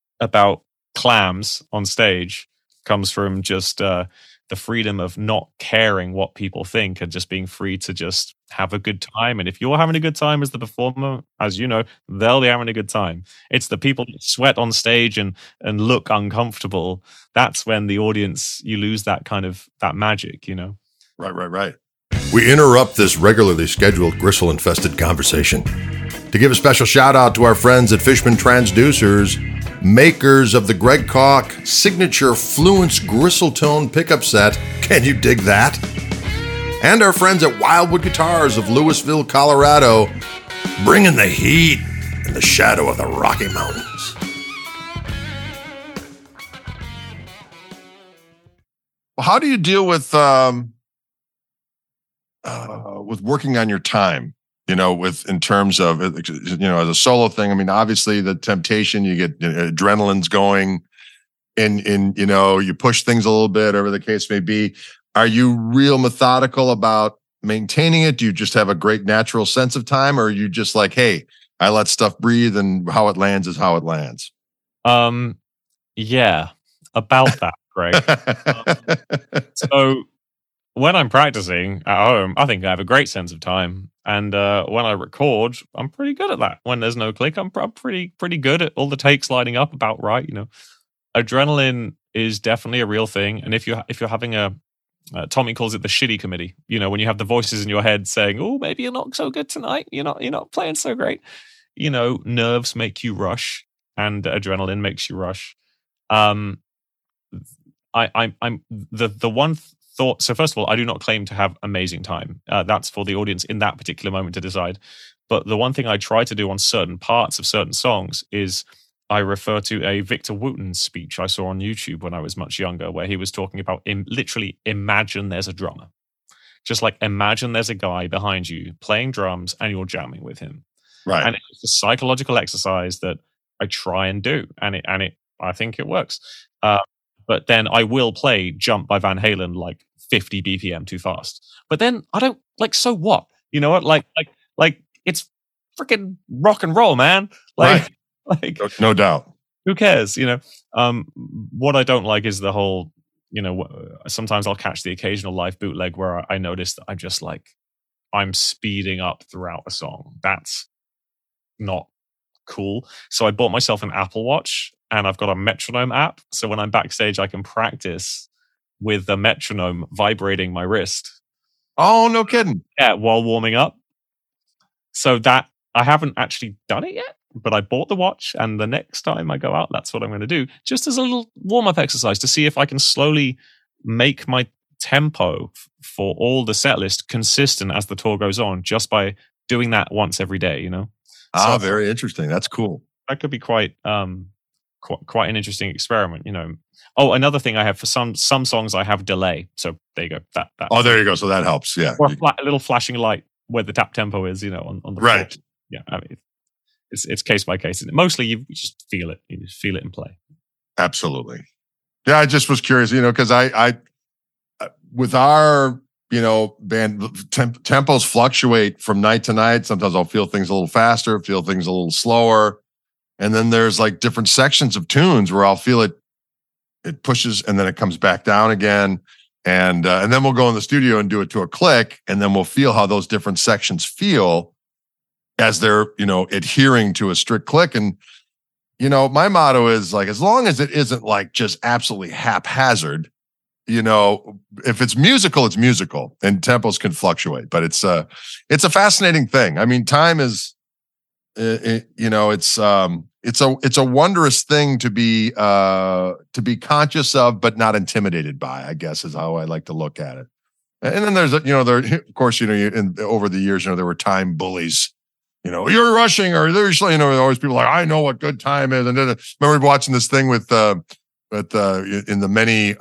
clams on stage comes from just the freedom of not caring what people think and just being free to just have a good time. And if you're having a good time as the performer, as you know, they'll be having a good time. It's the people that sweat on stage and look uncomfortable. That's when the audience, you lose that kind of, that magic, you know? Right. We interrupt this regularly scheduled gristle-infested conversation to give a special shout-out to our friends at Fishman Transducers, makers of the Greg Koch signature Fluence Gristletone pickup set. Can you dig that? And our friends at Wildwood Guitars of Louisville, Colorado, bringing the heat in the shadow of the Rocky Mountains. Well, how do you deal with working on your time? You know, in terms of, you know, as a solo thing. I mean, obviously the temptation, you get adrenaline's going, and you know, you push things a little bit, whatever the case may be. Are you real methodical about maintaining it? Do you just have a great natural sense of time, or are you just like, hey, I let stuff breathe and how it lands is how it lands? Yeah, about that, Greg. So when I'm practicing at home, I think I have a great sense of time. And when I record, I'm pretty good at that. When there's no click, I'm pretty good at all the takes lining up about right. You know, adrenaline is definitely a real thing. And if you're having Tommy calls it the shitty committee. You know, when you have the voices in your head saying, "Oh, maybe you're not so good tonight. You're not playing so great." You know, nerves make you rush, and adrenaline makes you rush. I'm the one thought. So first of all, I do not claim to have amazing time. That's for the audience in that particular moment to decide. But the one thing I try to do on certain parts of certain songs is I refer to a Victor Wooten speech I saw on YouTube when I was much younger, where he was talking about literally imagine there's a drummer. Just like imagine there's a guy behind you playing drums and you're jamming with him. Right. And it's a psychological exercise that I try and do. And I think it works. But then I will play Jump by Van Halen like 50 BPM too fast. But then I don't, like, so what? You know what? Like it's freaking rock and roll, man. Like, right. Like, no doubt. Who cares? You know, what I don't like is the whole, you know, sometimes I'll catch the occasional live bootleg where I notice that I'm speeding up throughout a song. That's not cool. So I bought myself an Apple Watch and I've got a metronome app. So when I'm backstage, I can practice with the metronome vibrating my wrist. Oh, no kidding. Yeah, while warming up. So that I haven't actually done it yet. But I bought the watch, and the next time I go out, that's what I'm going to do, just as a little warm-up exercise to see if I can slowly make my tempo for all the set list consistent as the tour goes on, just by doing that once every day, you know? So very interesting. That's cool. That could be quite quite an interesting experiment, you know. Oh, another thing I have for some songs, I have delay. So there you go. That there you go. So that helps. Yeah. Or a little flashing light where the tap tempo is, you know, on the right. floor. Yeah. I mean, it's case by case. Mostly you just feel it. You just feel it and play. Absolutely. Yeah. I just was curious, you know, because I with our, you know, band tempos fluctuate from night to night. Sometimes I'll feel things a little faster, feel things a little slower. And then there's like different sections of tunes where I'll feel it pushes and then it comes back down again. And then we'll go in the studio and do it to a click. And then we'll feel how those different sections feel as they're, you know, adhering to a strict click. And, you know, my motto is like, as long as it isn't like just absolutely haphazard, you know, if it's musical, it's musical, and tempos can fluctuate, but it's a fascinating thing. I mean, time is, you know, it's a wondrous thing to be conscious of, but not intimidated by, I guess, is how I like to look at it. And then there's, you know, of course, you know, over the years, you know, there were time bullies, you know, you're rushing, or there's, you know, always people like, I know what good time is. And then I remember watching this thing in the many,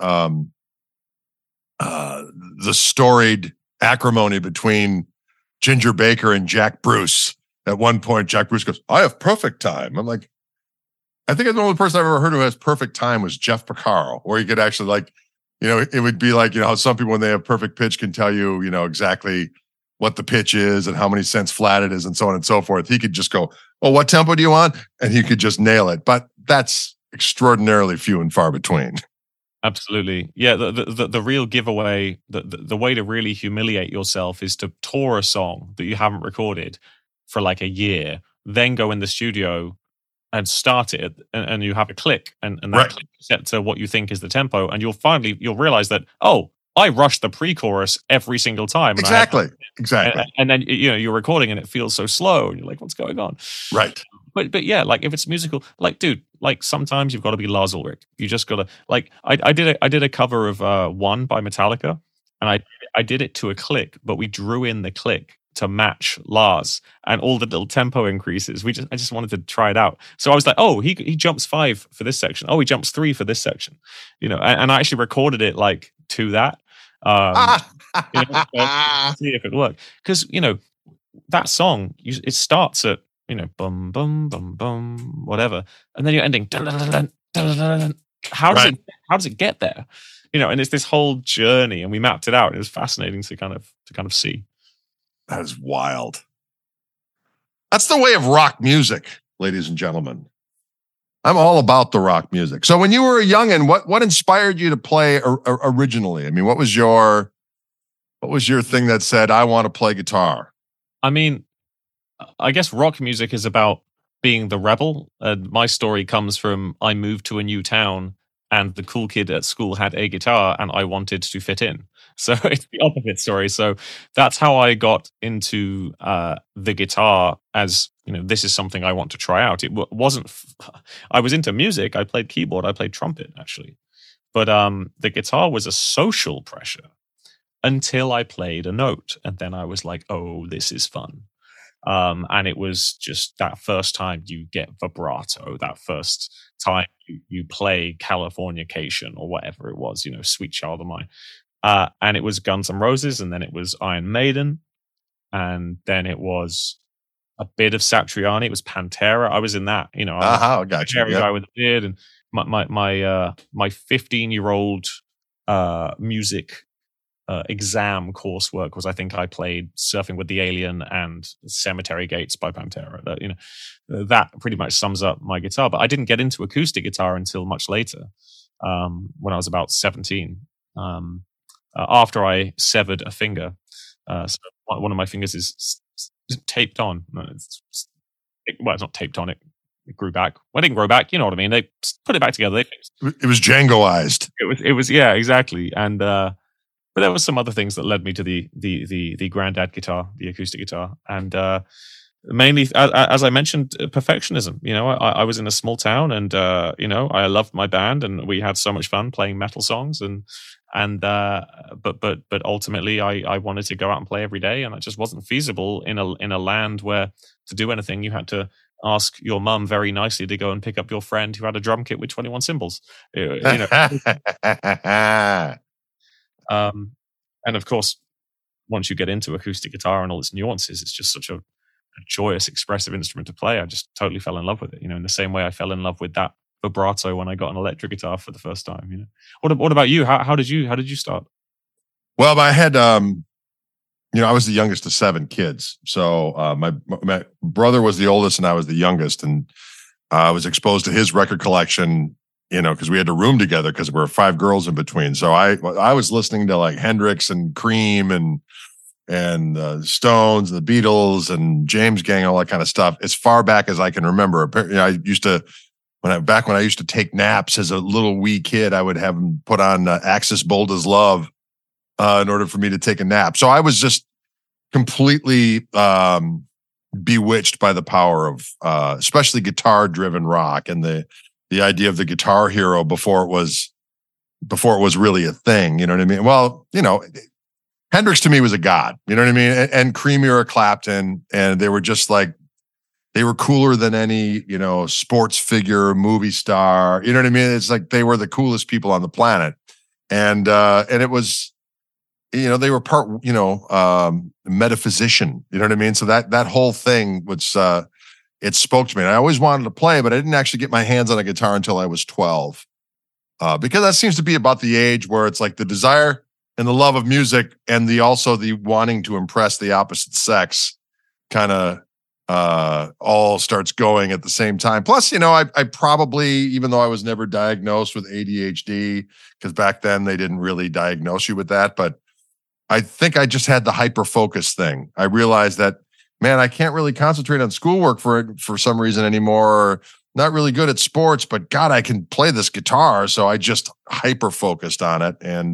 the storied acrimony between Ginger Baker and Jack Bruce. At one point, Jack Bruce goes, I have perfect time. I'm like, I think the only person I've ever heard who has perfect time was Jeff Porcaro, where he could actually, like, you know, it would be like, you know, how some people, when they have perfect pitch, can tell you, you know, exactly what the pitch is and how many cents flat it is and so on and so forth. He could just go, well, what tempo do you want? And he could just nail it. But that's extraordinarily few and far between. Absolutely. Yeah. The real giveaway, the way to really humiliate yourself is to tour a song that you haven't recorded for like a year, then go in the studio and start it, and you have a click, and that right. click is set to what you think is the tempo, and you'll realize that, oh, I rushed the pre-chorus every single time. Exactly. And then, you know, you're recording and it feels so slow, and you're like, what's going on? Right. But yeah, like if it's musical, like, dude, like sometimes you've got to be Lars Ulrich. You just got to, like, I did a cover of One by Metallica, and I did it to a click, but we drew in the click to match Lars and all the little tempo increases. I just wanted to try it out. So I was like, oh, he jumps 5 for this section. Oh, he jumps 3 for this section. You know, and I actually recorded it like to that. You know, see if it worked. Because, you know, that song, it starts at, you know, bum bum bum bum, whatever, and then you're ending. Dun, dun, dun, dun, dun, dun, dun. How does it get there? You know, and it's this whole journey, and we mapped it out. It was fascinating to kind of see. That is wild. That's the way of rock music, ladies and gentlemen. I'm all about the rock music. So when you were a youngin', what inspired you to play originally? I mean, what was your thing that said, I want to play guitar? I mean, I guess rock music is about being the rebel. My story comes from, I moved to a new town and the cool kid at school had a guitar and I wanted to fit in. So it's the opposite story. So that's how I got into the guitar as, you know, this is something I want to try out. It wasn't, I was into music. I played keyboard. I played trumpet, actually. But the guitar was a social pressure until I played a note. And then I was like, oh, this is fun. And it was just that first time you get vibrato, that first time you play Californication or whatever it was, you know, Sweet Child of Mine. And it was Guns N' Roses, and then it was Iron Maiden, and then it was a bit of Satriani. It was Pantera. I was in that, you know. I was gotcha. Pantera guy with a beard, and my 15-year-old music exam coursework was, I think I played Surfing with the Alien and Cemetery Gates by Pantera. That, you know, that pretty much sums up my guitar. But I didn't get into acoustic guitar until much later, when I was about 17. After I severed a finger. So one of my fingers is taped on. It's not taped on. It grew back. Well, it didn't grow back. You know what I mean? They put it back together. It was Djangoized. It was, yeah, exactly. And, but there was some other things that led me to the Grandad guitar, the acoustic guitar. And, mainly, as I mentioned, perfectionism. You know, I was in a small town, and you know, I loved my band, and we had so much fun playing metal songs, and And but ultimately, I wanted to go out and play every day, and that just wasn't feasible in a land where to do anything you had to ask your mum very nicely to go and pick up your friend who had a drum kit with 21 cymbals. And of course, once you get into acoustic guitar and all its nuances, it's just such a joyous, expressive instrument to play. I just totally fell in love with it. In the same way I fell in love with that vibrato when I got an electric guitar for the first time. What about you? How did you start? Well, I had I was the youngest of 7 kids. So my brother was the oldest and I was the youngest, and I was exposed to his record collection, because we had to room together because there were 5 girls in between. So I was listening to like Hendrix and Cream and Stones, and the Beatles and James Gang, all that kind of stuff as far back as I can remember. I used to, when I used to take naps as a little wee kid, I would have them put on Axis Bold as Love in order for me to take a nap. So I was just completely bewitched by the power of especially guitar-driven rock and the idea of the guitar hero before it was really a thing. You know what I mean? Well, Hendrix to me was a god. You know what I mean? And Cream era Clapton, and they were just like, they were cooler than any, sports figure, movie star. You know what I mean? It's like they were the coolest people on the planet. And it was, they were part, metaphysician. You know what I mean? So that whole thing was, it spoke to me. And I always wanted to play, but I didn't actually get my hands on a guitar until I was 12. Because that seems to be about the age where it's like the desire and the love of music and also the wanting to impress the opposite sex kind of all starts going at the same time. Plus, I probably, even though I was never diagnosed with ADHD, because back then they didn't really diagnose you with that, but I think I just had the hyper focus thing. I realized that, man, I can't really concentrate on schoolwork for some reason anymore. Or not really good at sports, but God, I can play this guitar. So I just hyper focused on it. And,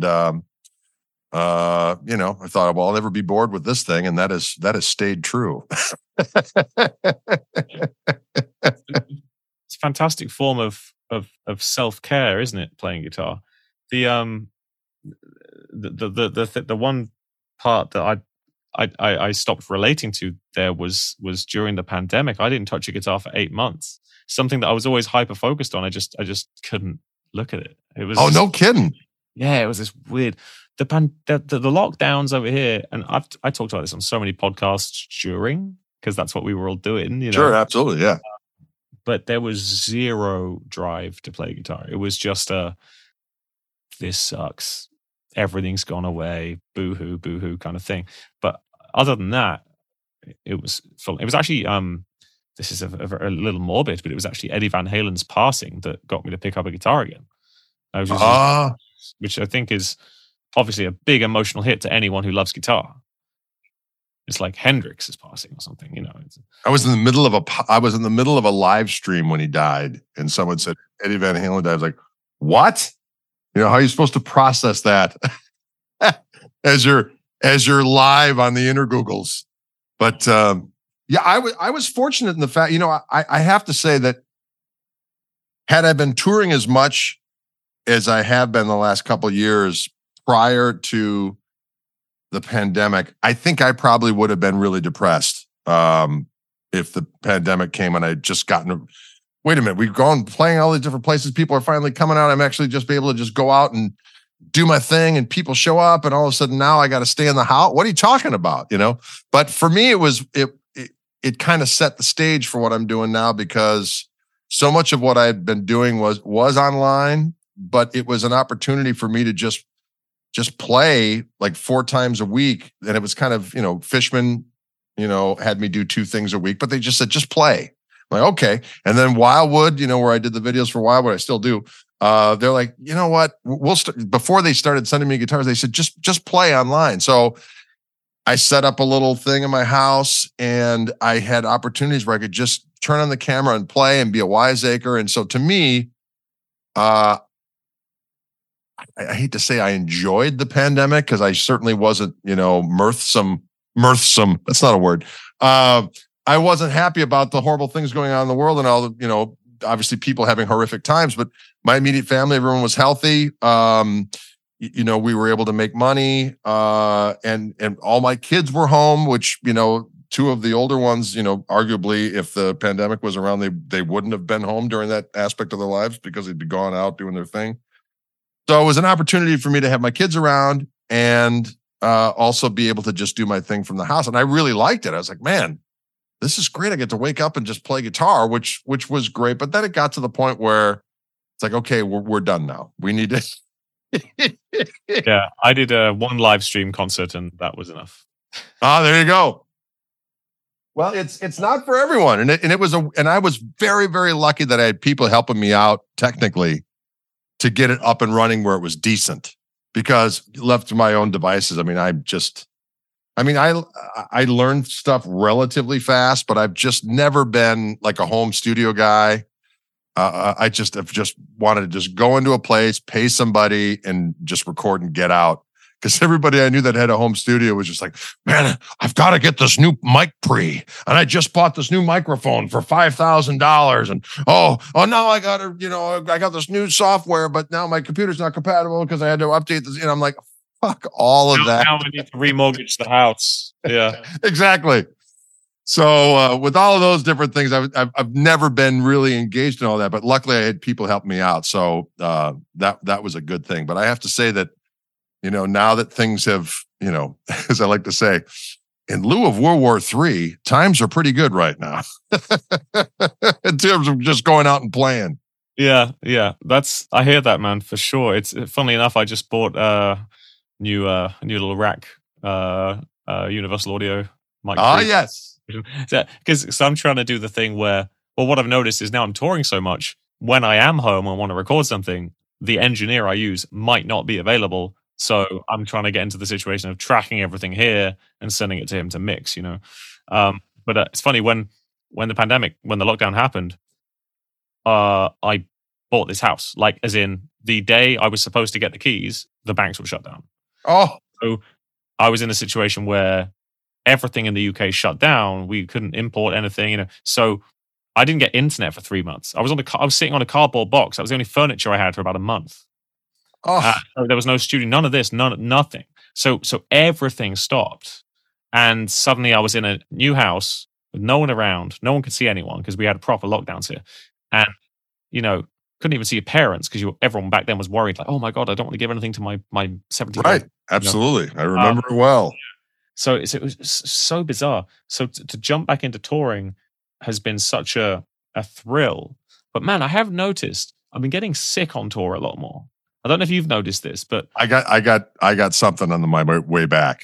I thought, well, I'll never be bored with this thing. And that has stayed true. It's a fantastic form of self-care, isn't it? Playing guitar. The one part that I stopped relating to there was during the pandemic. I didn't touch a guitar for 8 months. Something that I was always hyper focused on. I just couldn't look at it. It was no kidding. Yeah, it was this weird. The lockdowns over here, and I talked about this on so many podcasts during, because that's what we were all doing. Sure, absolutely, yeah. But there was zero drive to play guitar. It was just this sucks. Everything's gone away. Boo-hoo, boo-hoo kind of thing. But other than that, it was full. It was actually, this is a little morbid, but it was actually Eddie Van Halen's passing that got me to pick up a guitar again. Which I think is obviously a big emotional hit to anyone who loves guitar. It's like Hendrix is passing or something, I was in the middle of a live stream when he died, and someone said Eddie Van Halen died. I was like, what? How are you supposed to process that as you're live on the Intergoogles? But I was fortunate in the fact, I have to say that had I been touring as much as I have been the last couple of years prior to the pandemic, I think I probably would have been really depressed if the pandemic came and I'd just gotten wait a minute, we've gone playing all these different places. People are finally coming out. I'm actually just be able to just go out and do my thing, and people show up, and all of a sudden now I got to stay in the house. What are you talking about? But for me, it kind of set the stage for what I'm doing now, because so much of what I'd been doing was online, but it was an opportunity for me to just play like 4 times a week. And it was kind of, Fishman, had me do 2 things a week, but they just said, just play. I'm like, okay. And then Wildwood, where I did the videos for Wildwood, I still do. They're like, you know what? Before they started sending me guitars, they said, just play online. So I set up a little thing in my house, and I had opportunities where I could just turn on the camera and play and be a wiseacre. And so to me, I hate to say I enjoyed the pandemic, because I certainly wasn't, mirthsome. That's not a word. I wasn't happy about the horrible things going on in the world and all the, obviously people having horrific times, but my immediate family, everyone was healthy. we were able to make money, and all my kids were home, which, two of the older ones, arguably if the pandemic was around, they wouldn't have been home during that aspect of their lives because they'd be gone out doing their thing. So it was an opportunity for me to have my kids around and also be able to just do my thing from the house. And I really liked it. I was like, man, this is great. I get to wake up and just play guitar, which was great. But then it got to the point where it's like, okay, we're done now. We need to. Yeah, I did one live stream concert and that was enough. There you go. Well, it's not for everyone, and I was very, very lucky that I had people helping me out technically to get it up and running where it was decent. Because left to my own devices, I learned stuff relatively fast, but I've just never been like a home studio guy. I just have wanted to just go into a place, pay somebody, and just record and get out. Because everybody I knew that had a home studio was just like, man, I've got to get this new mic pre, and I just bought this new microphone for $5,000, and now I got to, I got this new software, but now my computer's not compatible because I had to update this. And I'm like, fuck all of that. Now I need to remortgage the house. Yeah, exactly. So with all of those different things, I've never been really engaged in all that, but luckily I had people help me out. So that was a good thing. But I have to say that, now that things have, as I like to say, in lieu of World War III, times are pretty good right now in terms of just going out and playing. Yeah. I hear that, man, for sure. It's funnily enough, I just bought a new little rack, Universal Audio mic. Yes. Because I'm trying to do the thing where, what I've noticed is now I'm touring so much, when I am home and want to record something, the engineer I use might not be available. So I'm trying to get into the situation of tracking everything here and sending it to him to mix, But it's funny, when the lockdown happened, I bought this house, like as in the day I was supposed to get the keys, the banks were shut down. Oh, so I was in a situation where everything in the UK shut down. We couldn't import anything, So I didn't get internet for 3 months. I was sitting on a cardboard box. That was the only furniture I had for about a month. Oh, there was no studio, none of this, nothing. So everything stopped, and suddenly I was in a new house with no one around. No one could see anyone because we had proper lockdowns here, and couldn't even see your parents because everyone back then was worried, like, oh my god, I don't want to give anything to my 70. Right, absolutely, I remember it well. So it was so bizarre. So to jump back into touring has been such a thrill. But man, I have noticed I've been getting sick on tour a lot more. I don't know if you've noticed this, but I got something on my way back.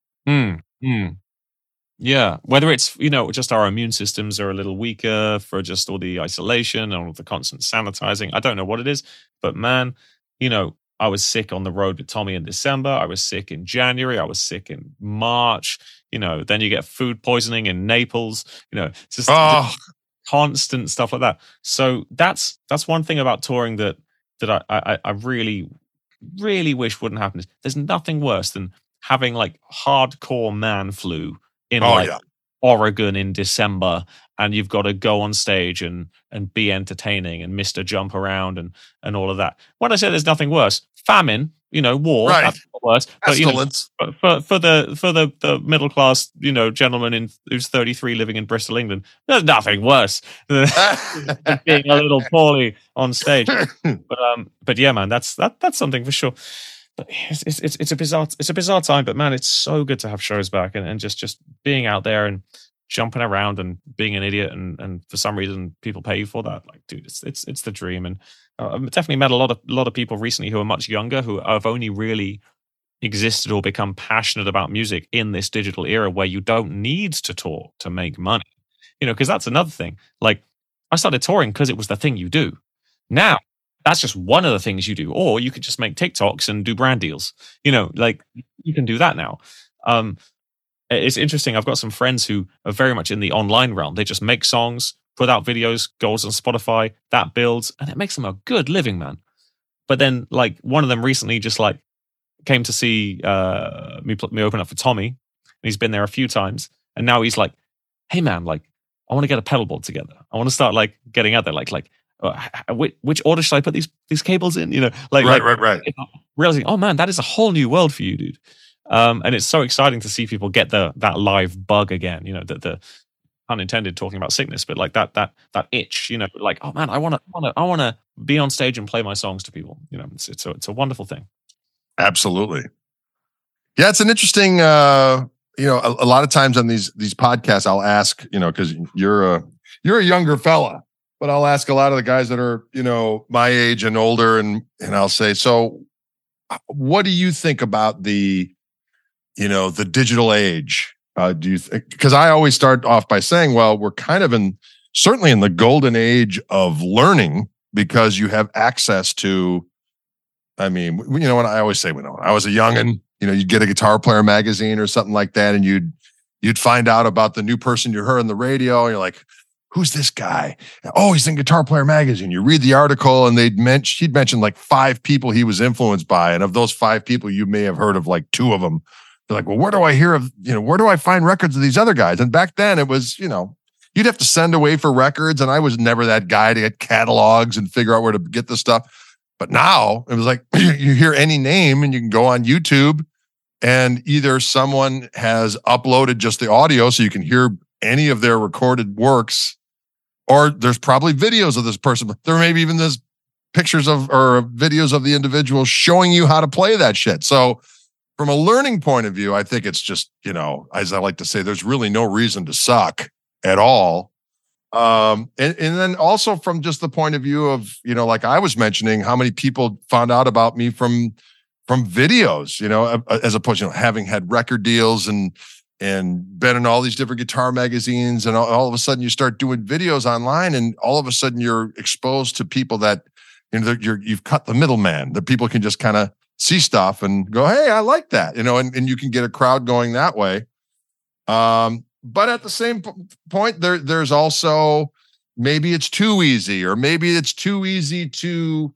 Yeah, whether it's just our immune systems are a little weaker for just all the isolation and all the constant sanitizing. I don't know what it is, but man, I was sick on the road with Tommy in December. I was sick in January. I was sick in March. Then you get food poisoning in Naples. Just constant stuff like that. So that's one thing about touring that I really, really wish wouldn't happen. There's nothing worse than having like hardcore man flu in Oregon in December, and you've got to go on stage and be entertaining and Mr. Jump Around and all of that. When I say there's nothing worse, famine, war, right. That's worse. But for the middle class, gentleman who's 33 living in Bristol, England, there's nothing worse than being a little poorly on stage. But yeah, man, that's something for sure. But it's a bizarre time. But man, it's so good to have shows back and just being out there and jumping around and being an idiot and for some reason people pay you for that. Like, dude, it's the dream. And I've definitely met a lot of people recently who are much younger who have only really existed or become passionate about music in this digital era where you don't need to tour to make money. Because that's another thing. Like, I started touring because it was the thing you do. Now, that's just one of the things you do. Or you could just make TikToks and do brand deals. Like, you can do that now. It's interesting. I've got some friends who are very much in the online realm. They just make songs, put out videos, goes on Spotify, that builds, and it makes them a good living, man. But then, like, one of them recently just, like, came to see me open up for Tommy, and he's been there a few times, and now he's like, hey, man, like, I want to get a pedal board together. I want to start, like, getting out there. Like, which order should I put these cables in? Right. Realizing, oh man, that is a whole new world for you, dude. And it's so exciting to see people get that live bug again. The unintended, talking about sickness, but like that itch. Like, oh man, I want to be on stage and play my songs to people. It's a wonderful thing. Absolutely. Yeah, it's an interesting. A lot of times on these podcasts, I'll ask, because you're a younger fella, but I'll ask a lot of the guys that are, my age and older, and I'll say, so what do you think about the digital age? Do you think, because I always start off by saying, well, we're kind of certainly in the golden age of learning, because you have access to, when I always say, when I was a youngin', you'd get a Guitar Player magazine or something like that, and you'd find out about the new person you heard on the radio, and you're like, who's this guy? Oh, he's in Guitar Player magazine. You read the article, and he'd mentioned like 5 people he was influenced by, and of those 5 people, you may have heard of like 2 of them. They're like, well, where do I hear of, where do I find records of these other guys? And back then it was, you'd have to send away for records, and I was never that guy to get catalogs and figure out where to get the stuff. But now it was like, you hear any name and you can go on YouTube, and either someone has uploaded just the audio so you can hear any of their recorded works, or there's probably videos of this person. There may be even there's pictures of or videos of the individual showing you how to play that shit. So from a learning point of view, I think it's just, as I like to say, there's really no reason to suck at all. And then also from just the point of view of, like I was mentioning, how many people found out about me from videos, as opposed to having had record deals and been in all these different guitar magazines, and all of a sudden you start doing videos online, and all of a sudden you're exposed to people that, you've cut the middleman, that people can just kind of see stuff and go, hey, I like that, and you can get a crowd going that way. But at the same point, there's also, maybe it's too easy, or maybe it's too easy to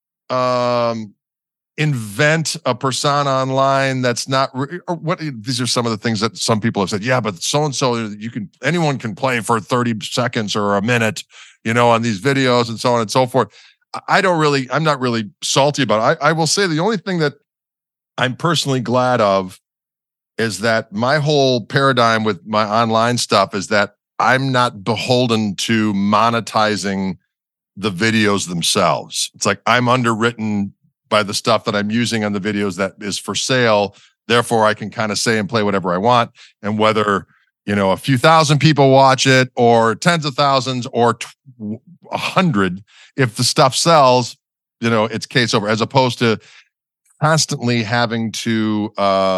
invent a persona online that's not these are some of the things that some people have said. Yeah, but so-and-so, anyone can play for 30 seconds or a minute, on these videos and so on and so forth. I'm not really salty about it. I will say the only thing that I'm personally glad of is that my whole paradigm with my online stuff is that I'm not beholden to monetizing the videos themselves. It's like I'm underwritten by the stuff that I'm using on the videos that is for sale. Therefore, I can kind of say and play whatever I want. And whether, a few thousand people watch it, or tens of thousands, or 100, if the stuff sells, it's case over, as opposed to constantly having to,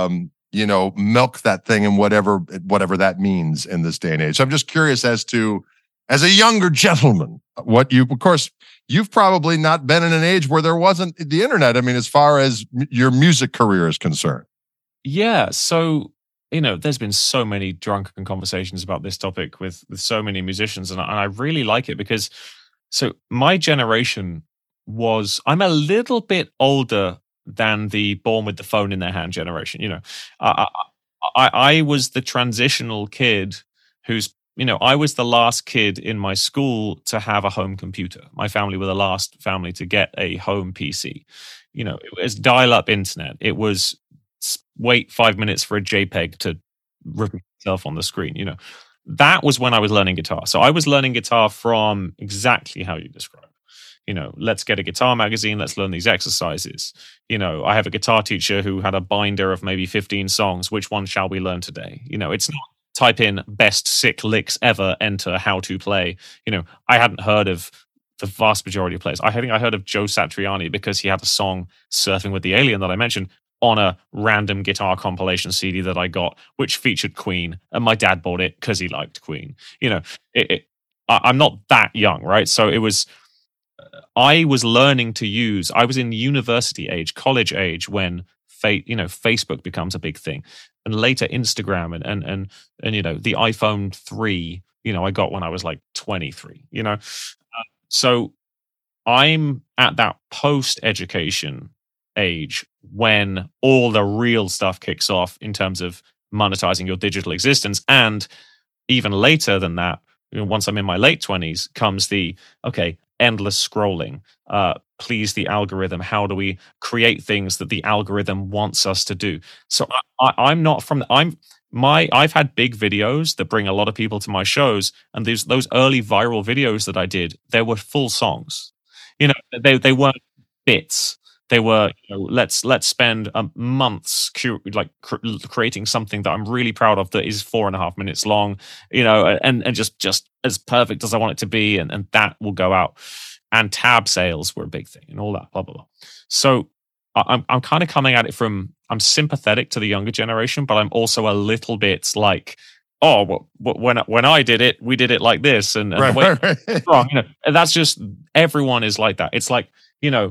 milk that thing, and whatever that means in this day and age. So I'm just curious as a younger gentleman, you've probably not been in an age where there wasn't the internet. As far as your music career is concerned. Yeah. So, there's been so many drunken conversations about this topic with so many musicians, and I really like it because, so my generation I'm a little bit older than the born with the phone in their hand generation. I was the transitional kid who's, I was the last kid in my school to have a home computer. My family were the last family to get a home PC. It was dial-up internet. It was wait 5 minutes for a JPEG to repeat itself on the screen. That was when I was learning guitar. So I was learning guitar from exactly how you describe. Let's get a guitar magazine. Let's learn these exercises. I have a guitar teacher who had a binder of maybe 15 songs. Which one shall we learn today? It's not type in best sick licks ever, enter how to play. I hadn't heard of the vast majority of players. I think I heard of Joe Satriani because he had a song, Surfing with the Alien, that I mentioned on a random guitar compilation CD that I got, which featured Queen, and my dad bought it because he liked Queen. I'm not that young, right? So it was, I was learning to use, I was in university age, college age, when Facebook becomes a big thing, and later Instagram and the iPhone 3, I got when I was like 23, so I'm at that post-education age when all the real stuff kicks off in terms of monetizing your digital existence. And even later than that, once I'm in my late 20s, comes the, okay, endless scrolling, please the algorithm. How do we create things that the algorithm wants us to do? So I'm not from. I've had big videos that bring a lot of people to my shows, and those early viral videos that I did, there were full songs. They weren't bits. They were, let's spend months creating something that I'm really proud of that is 4.5 minutes long, and just as perfect as I want it to be, and that will go out. And tab sales were a big thing, and all that, blah blah blah. So I'm kind of coming at it from, I'm sympathetic to the younger generation, but I'm also a little bit like, when I did it, we did it like this, and right. Wrong. That's just, everyone is like that. It's like,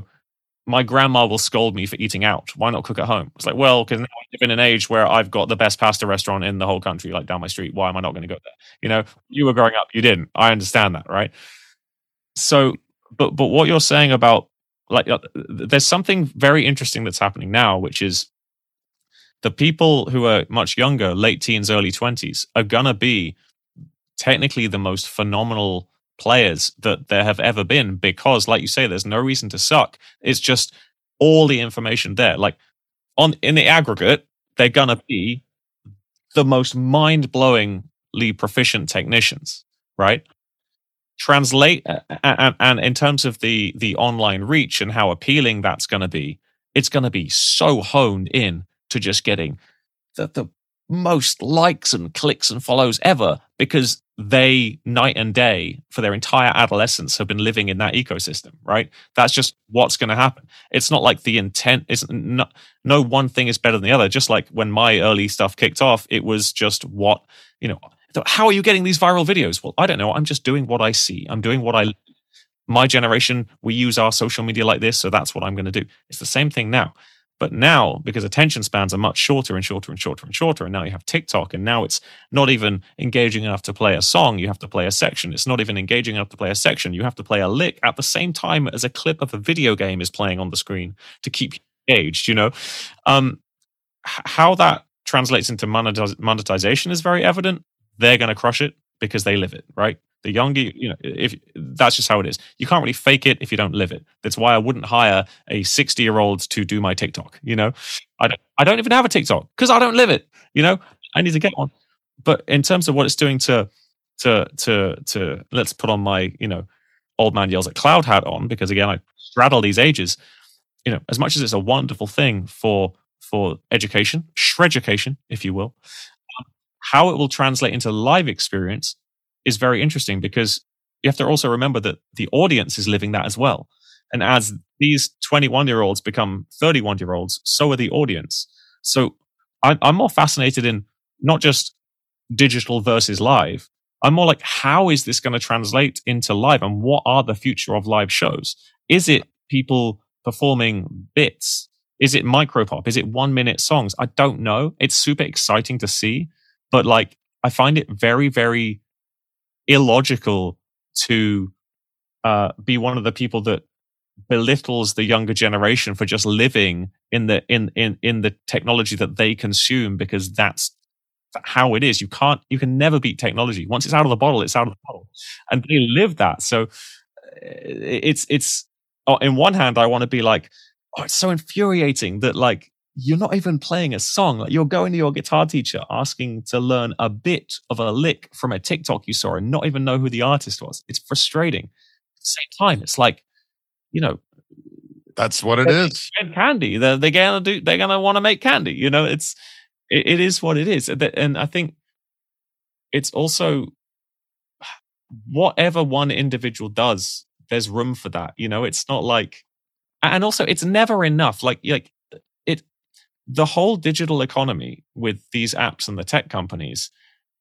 my grandma will scold me for eating out. Why not cook at home? It's like, well, because now I live in an age where I've got the best pasta restaurant in the whole country, like down my street. Why am I not going to go there? You were growing up, you didn't. I understand that, right? So, but what you're saying about, like, there's something very interesting that's happening now, which is the people who are much younger, late teens, early 20s, are gonna be technically the most phenomenal players that there have ever been, because, like you say, there's no reason to suck. It's just all the information there. Like, in the aggregate, they're gonna be the most mind-blowingly proficient technicians, right? Translate, and in terms of the online reach and how appealing that's gonna be, it's gonna be so honed in to just getting the most likes and clicks and follows ever, because they, night and day, for their entire adolescence, have been living in that ecosystem, right? That's just what's going to happen. It's not like the intent is not, no one thing is better than the other. Just like when my early stuff kicked off, it was just what, how are you getting these viral videos? Well, I don't know. I'm just doing what I see. I'm doing what my generation, we use our social media like this, so that's what I'm going to do. It's the same thing now. But now, because attention spans are much shorter and shorter and shorter and shorter, and now you have TikTok, and now it's not even engaging enough to play a song, you have to play a section. It's not even engaging enough to play a section, you have to play a lick at the same time as a clip of a video game is playing on the screen to keep you engaged, How that translates into monetization is very evident. They're going to crush it because they live it, right? The younger, if that's just how it is. You can't really fake it if you don't live it. That's why I wouldn't hire a 60-year-old to do my TikTok. I don't even have a TikTok because I don't live it. I need to get one. But in terms of what it's doing to let's put on my old man yells at cloud hat on, because again I straddle these ages. As much as it's a wonderful thing for education, shreducation, if you will, how it will translate into live experience is very interesting, because you have to also remember that the audience is living that as well. And as these 21-year-olds become 31-year-olds, so are the audience. So I'm more fascinated in not just digital versus live. I'm more like, how is this going to translate into live, and what are the future of live shows? Is it people performing bits? Is it micropop? Is it 1-minute songs? I don't know. It's super exciting to see, but like, I find it very, very illogical to be one of the people that belittles the younger generation for just living in the technology that they consume, because that's how it is. You can never beat technology. Once it's out of the bottle, it's out of the bottle, and they live that. So it's on one hand, I want to be like, oh, it's so infuriating that like you're not even playing a song. Like, you're going to your guitar teacher asking to learn a bit of a lick from a TikTok you saw and not even know who the artist was. It's frustrating. At the same time, it's like, that's what it is. Candy. They're gonna want to make candy. It is what it is. And I think it's also, whatever one individual does, there's room for that. It's not like, and also it's never enough. The whole digital economy with these apps and the tech companies,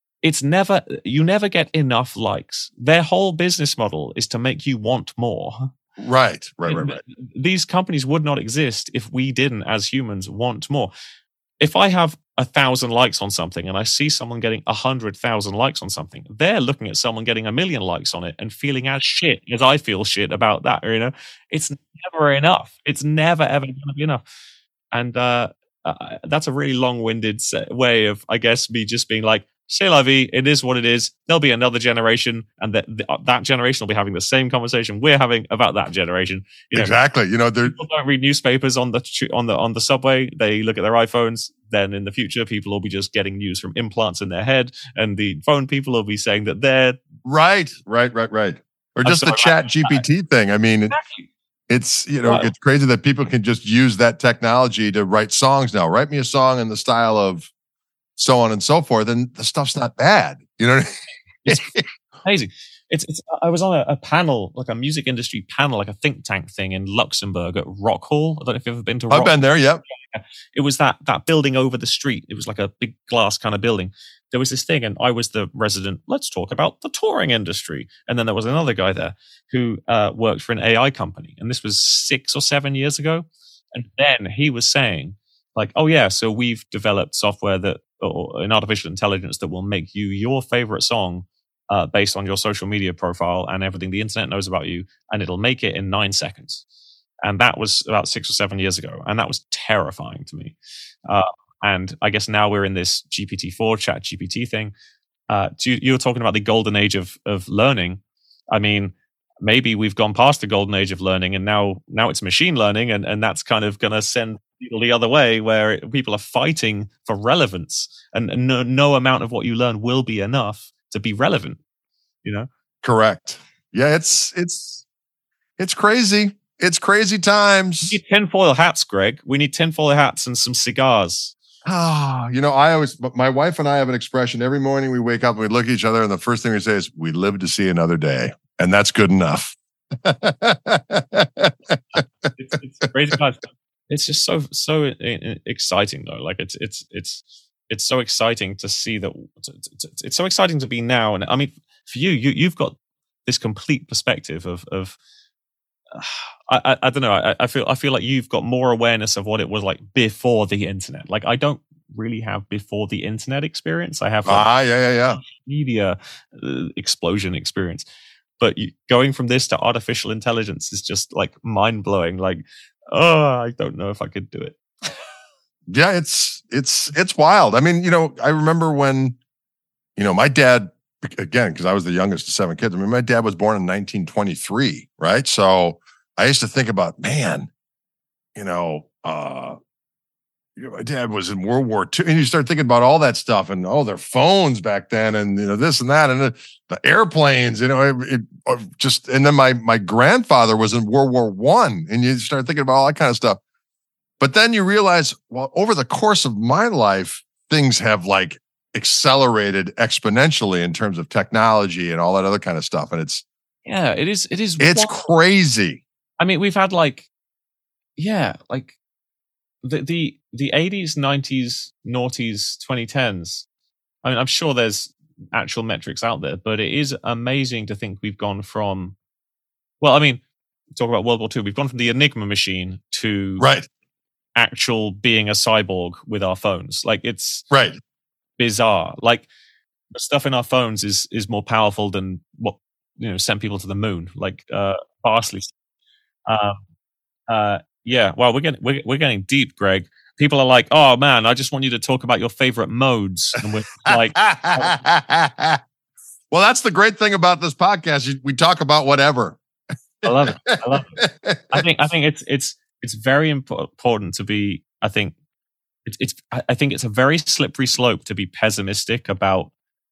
you never get enough likes. Their whole business model is to make you want more. Right. These companies would not exist if we didn't, as humans, want more. If I have 1,000 likes on something and I see someone getting 100,000 likes on something, they're looking at someone getting 1 million likes on it and feeling as shit as I feel shit about that. It's never enough. It's never, ever going to be enough. And, that's a really long-winded way of, I guess, me just being like, c'est la vie. It is what it is. There'll be another generation, and that generation will be having the same conversation we're having about that generation. Exactly. People don't read newspapers on the subway. They look at their iPhones. Then in the future, people will be just getting news from implants in their head, and the phone people will be saying that they're right. Or just the Chat GPT thing. I mean, it's it's crazy that people can just use that technology to write songs now. Write me a song in the style of so on and so forth, and the stuff's not bad. You know what I mean? It's amazing. It's. I was on a panel, like a music industry panel, like a think tank thing in Luxembourg at Rock Hall. I don't know if you've ever been to Rock I've been there, yep. It was that building over the street. It was like a big glass kind of building. There was this thing, and I was the resident. Let's talk about the touring industry. And then there was another guy there who worked for an AI company, and this was 6 or 7 years ago. And then he was saying, like, "Oh yeah, so we've developed software or an artificial intelligence that will make you your favorite song based on your social media profile and everything the internet knows about you, and it'll make it in 9 seconds." And that was about 6 or 7 years ago, and that was terrifying to me. And I guess now we're in this GPT-4 Chat GPT thing. You were talking about the golden age of learning. I mean, maybe we've gone past the golden age of learning, and now it's machine learning, and that's kind of going to send people the other way, where people are fighting for relevance, and no amount of what you learn will be enough to be relevant. Correct. Yeah, it's crazy. It's crazy times. We need tinfoil hats, Greg. We need tinfoil hats and some cigars. My wife and I have an expression. Every morning we wake up and we look at each other, and the first thing we say is, "We live to see another day," and that's good enough. It's crazy. It's just so exciting though. Like it's so exciting to see that. It's so exciting to be now. And I mean, for you've got this complete perspective of. I don't know. I feel like you've got more awareness of what it was like before the internet. Like I don't really have before the internet experience. I have media explosion experience. But going from this to artificial intelligence is just like mind blowing. Like, I don't know if I could do it. Yeah, it's wild. I mean, I remember when, my dad, again, because I was the youngest of 7 kids. I mean, my dad was born in 1923, right? So I used to think about, man, my dad was in World War II, and you start thinking about all that stuff, and their phones back then, and this and that, and the airplanes, and then my grandfather was in World War I, and you start thinking about all that kind of stuff. But then you realize, well, over the course of my life, things have like accelerated exponentially in terms of technology and all that other kind of stuff. And it's crazy. I mean, we've had the 80s, 90s, noughties, 2010s. I mean, I'm sure there's actual metrics out there, but it is amazing to think we've gone from, talk about World War II. We've gone from the Enigma machine to actual being a cyborg with our phones. Like it's bizarre. Like the stuff in our phones is more powerful than what sent people to the moon. Like vastly. Yeah. Well, we're getting deep, Greg. People are like, "Oh man, I just want you to talk about your favorite modes," and we're like, "Well, that's the great thing about this podcast. We talk about whatever." I love it. I think it's very important to be. I think it's a very slippery slope to be pessimistic about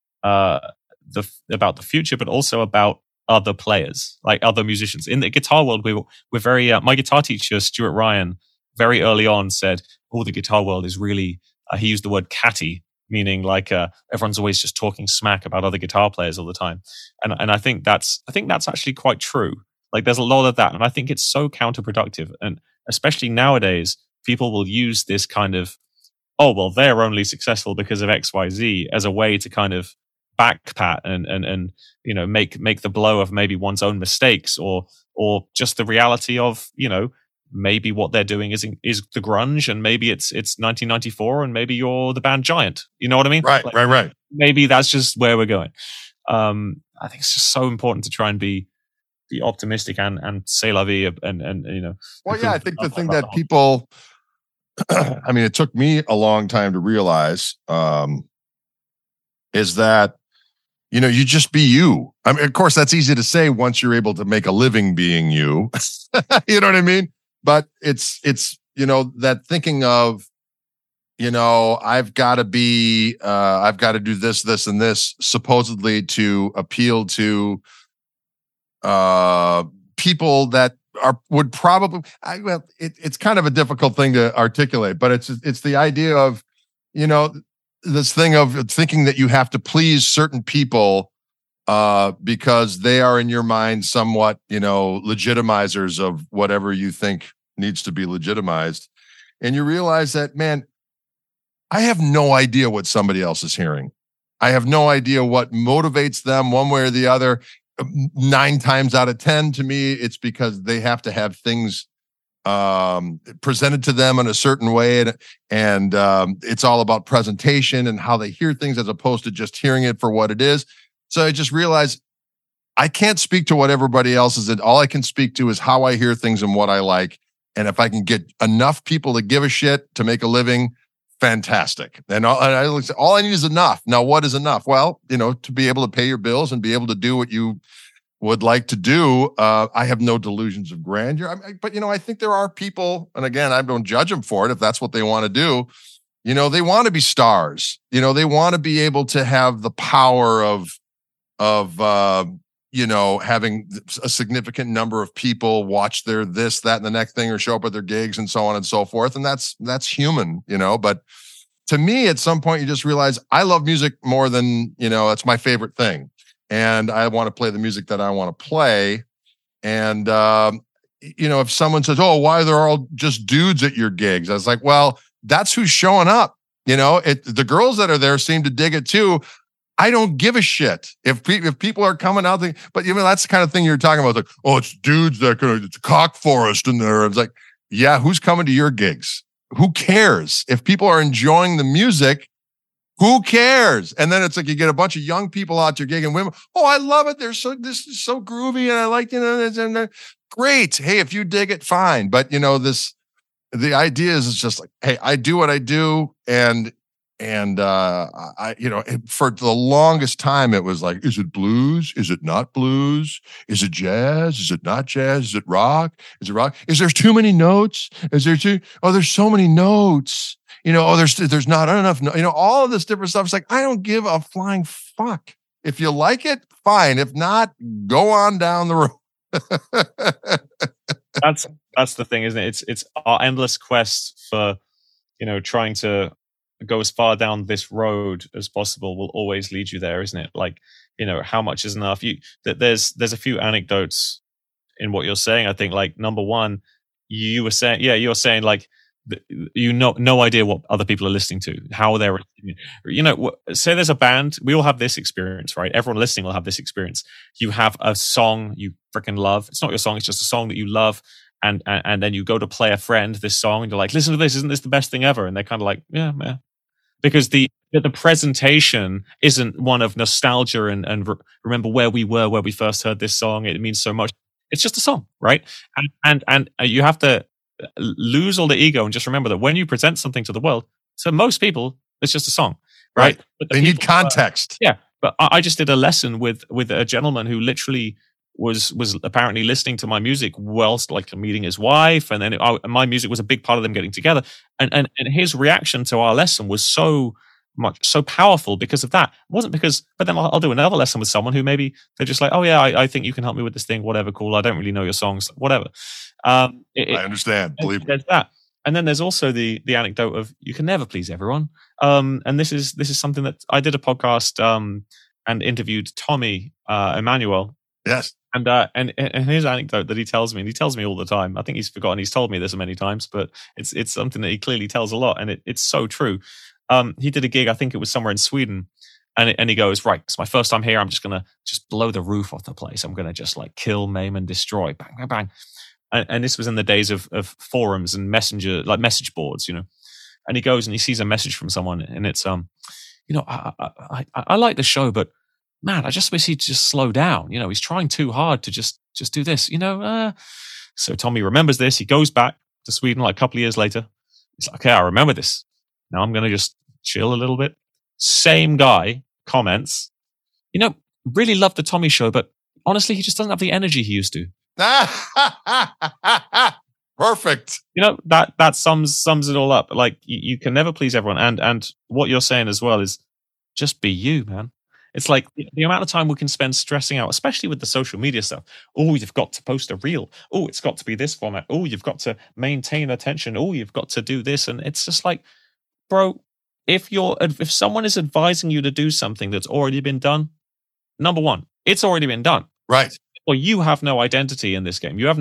the future, but also about other players, like other musicians in the guitar world. We're very. My guitar teacher, Stuart Ryan, very early on said, the guitar world is really. He used the word catty, meaning like everyone's always just talking smack about other guitar players all the time, and I think that's actually quite true. Like there's a lot of that, and I think it's so counterproductive, and especially nowadays, people will use this kind of, they're only successful because of XYZ as a way to kind of backpat and make the blow of maybe one's own mistakes or just the reality of maybe what they're doing is the grunge, and maybe it's 1994, and maybe you're the band Giant. You know what I mean? Right. Maybe that's just where we're going. I think it's just so important to try and be optimistic and say la vie and Well, yeah, I think the thing that people, I mean, it took me a long time to realize, is that, you just be you. I mean, of course, that's easy to say once you're able to make a living being you. You know what I mean? But it's that thinking of, I've got to do this, and this, supposedly to appeal to people that would probably, it's kind of a difficult thing to articulate, but it's the idea of, this thing of thinking that you have to please certain people because they are in your mind somewhat, legitimizers of whatever you think needs to be legitimized. And you realize that, man, I have no idea what somebody else is hearing. I have no idea what motivates them one way or the other. 9 times out of 10, to me, it's because they have to have things presented to them in a certain way, and it's all about presentation and how they hear things as opposed to just hearing it for what it is. So I just realized I can't speak to what everybody else is. All I can speak to is how I hear things and what I like. And if I can get enough people to give a shit to make a living, fantastic. And all I need is enough. Now, what is enough? Well, to be able to pay your bills and be able to do what you would like to do. I have no delusions of grandeur, but I think there are people, and again, I don't judge them for it if that's what they want to do. They want to be stars. They want to be able to have the power of having a significant number of people watch their this, that, and the next thing, or show up at their gigs and so on and so forth. And that's human, but to me, at some point, you just realize I love music more than, it's my favorite thing. And I want to play the music that I want to play. And, if someone says, oh, why they're all just dudes at your gigs? I was like, well, that's who's showing up. The girls that are there seem to dig it too. I don't give a shit if people are coming out. But that's the kind of thing you're talking about. Like, oh, it's dudes that it's a cock forest in there. It's like, yeah, who's coming to your gigs? Who cares? If people are enjoying the music, who cares? And then it's like you get a bunch of young people out to your gig and women. Oh, I love it. This is so groovy, and I like great. Hey, if you dig it, fine. But the idea is it's just like, hey, I do what I do, and I for the longest time it was like, is it blues? Is it not blues? Is it jazz? Is it not jazz? Is it rock? Is it rock? Is there too many notes? There's so many notes. There's not enough. All of this different stuff. It's like, I don't give a flying fuck. If you like it, fine. If not, go on down the road. That's the thing, isn't it? It's our endless quest for, trying to go as far down this road as possible will always lead you there, isn't it? Like, how much is enough? There's a few anecdotes in what you're saying. I think, like, number one, you were saying like, no idea what other people are listening to, how they're, say there's a band, we all have this experience, right? Everyone listening will have this experience. You have a song you freaking love. It's not your song, it's just a song that you love. And then you go to play a friend this song and you're like, listen to this, isn't this the best thing ever? And they're kind of like, yeah. Because the presentation isn't one of nostalgia and remember where we were, where we first heard this song. It means so much. It's just a song, right? And you have to lose all the ego and just remember that when you present something to the world, so most people, it's just a song, right? But they need context. But I just did a lesson with a gentleman who literally was apparently listening to my music whilst like meeting his wife, and then my music was a big part of them getting together. And his reaction to our lesson was so powerful because of that. It wasn't because, but then I'll do another lesson with someone who maybe they're just like, oh yeah, I think you can help me with this thing, whatever, cool. I don't really know your songs, whatever. I understand. Believe me. There's that. And then there's also the anecdote of you can never please everyone. And this is something that I did a podcast and interviewed Tommy Emmanuel. Yes. And his anecdote that he tells me, and he tells me all the time. I think he's forgotten he's told me this many times, but it's something that he clearly tells a lot, and it's so true. He did a gig, I think it was somewhere in Sweden, and he goes, right, it's my first time here. I'm just gonna blow the roof off the place. I'm gonna just like kill, maim, and destroy. Bang, bang, bang. And this was in the days of forums and messenger, like message boards, And he goes and he sees a message from someone, and it's I like the show, but man, I just wish he'd just slow down. He's trying too hard to just do this. So Tommy remembers this. He goes back to Sweden like a couple of years later. He's like, okay, I remember this. Now I'm going to just chill a little bit. Same guy comments, really love the Tommy show, but honestly, he just doesn't have the energy he used to. Perfect. That sums it all up. Like you can never please everyone. And what you're saying as well is just be you, man. It's like the amount of time we can spend stressing out, especially with the social media stuff. Oh, you've got to post a reel. Oh, it's got to be this format. Oh, you've got to maintain attention. Oh, you've got to do this. And it's just like, bro, if someone is advising you to do something that's already been done, number one, it's already been done. Right. Or you have no identity in this game. You have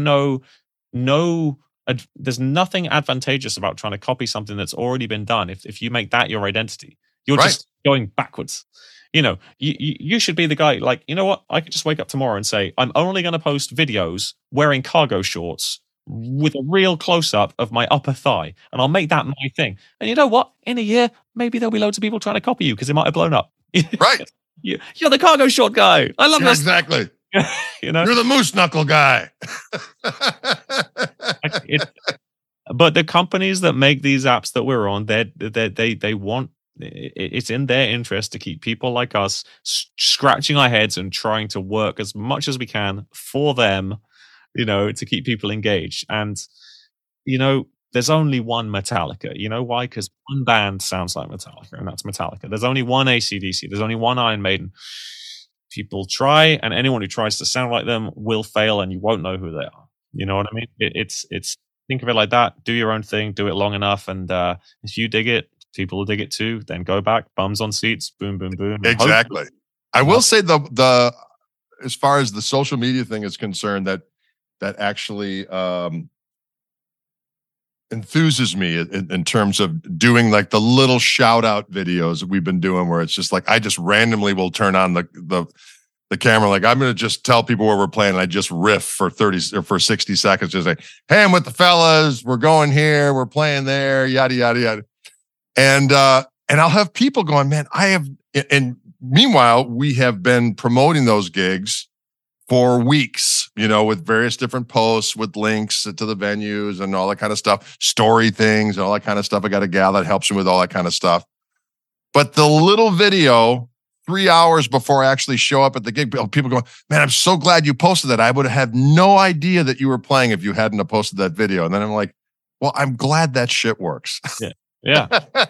there's nothing advantageous about trying to copy something that's already been done. If you make that your identity, you're just going backwards. You should be the guy like, you know what? I could just wake up tomorrow and say, I'm only going to post videos wearing cargo shorts with a real close-up of my upper thigh, and I'll make that my thing. And you know what? In a year, maybe there'll be loads of people trying to copy you because it might have blown up. Right. You're the cargo short guy. I love this. Exactly. You're the moose knuckle guy. But the companies that make these apps that we're on, they want, it's in their interest to keep people like us scratching our heads and trying to work as much as we can for them, to keep people engaged. And, there's only one Metallica. You know why? Because one band sounds like Metallica, and that's Metallica. There's only one AC/DC. There's only one Iron Maiden. People try, and anyone who tries to sound like them will fail, and you won't know who they are. You know what I mean? It's think of it like that. Do your own thing, do it long enough, and if you dig it, people will dig it too. Then go back, bums on seats, boom, boom, boom. Exactly. I will say the as far as the social media thing is concerned, that actually enthuses me in terms of doing like the little shout out videos that we've been doing, where it's just like I just randomly will turn on the camera, like I'm going to just tell people where we're playing, and I just riff for 30 or for 60 seconds, just like, hey, I'm with the fellas, we're going here, we're playing there, yada yada yada, and I'll have people going, man, and meanwhile we have been promoting those gigs for weeks, with various different posts, with links to the venues and all that kind of stuff, story things and all that kind of stuff. I got a gal that helps me with all that kind of stuff. But the little video 3 hours before I actually show up at the gig, people go, man, I'm so glad you posted that. I would have had no idea that you were playing if you hadn't have posted that video. And then I'm like, well, I'm glad that shit works. Yeah.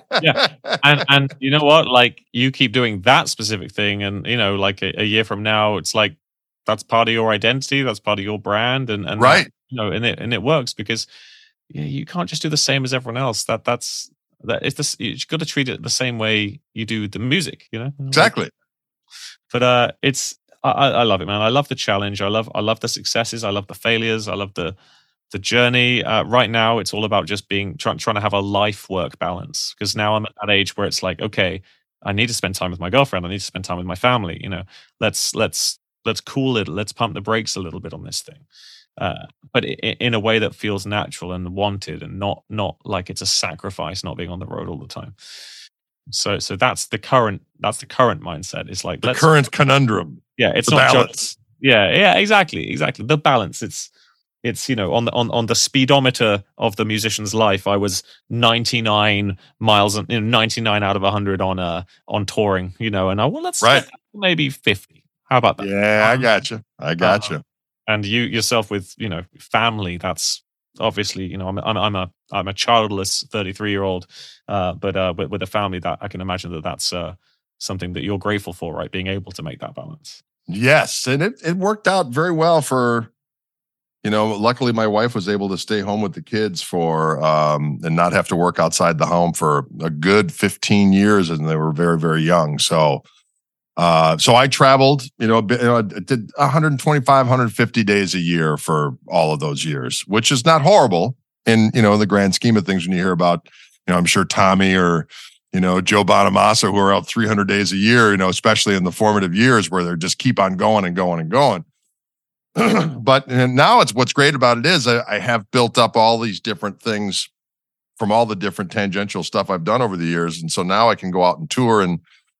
And you know what? Like, you keep doing that specific thing, and like a year from now, it's like, that's part of your identity. That's part of your brand, and right. That, and it works because you can't just do the same as everyone else. That's you've got to treat it the same way you do the music. Exactly. But I love it, man. I love the challenge. I love the successes. I love the failures. I love the journey. Right now, it's all about just trying to have a life-work balance. Because now I'm at that age where it's like, okay, I need to spend time with my girlfriend. I need to spend time with my family. Let's cool it. Let's pump the brakes a little bit on this thing, but in a way that feels natural and wanted, and not like it's a sacrifice not being on the road all the time. So that's the current mindset. It's like the current conundrum. Yeah, it's the not balance. Just, yeah, exactly. The balance. It's on the speedometer of the musician's life. I was 99 miles, 99 out of 100 on touring. And let's right. Maybe 50. How about that? Yeah, I got you. And you yourself with family. That's obviously I'm a childless 33-year-old, but with a family that I can imagine that's something that you're grateful for, right? Being able to make that balance. Yes, and it worked out very well for. Luckily my wife was able to stay home with the kids for and not have to work outside the home for a good 15 years, and they were very very young. So I traveled, I did 125, 150 days a year for all of those years, which is not horrible in the grand scheme of things. When you hear about, I'm sure Tommy or, Joe Bonamassa, who are out 300 days a year, especially in the formative years where they just keep on going and going and going. But now what's great about it is I have built up all these different things from all the different tangential stuff I've done over the years. And so now I can go out and tour and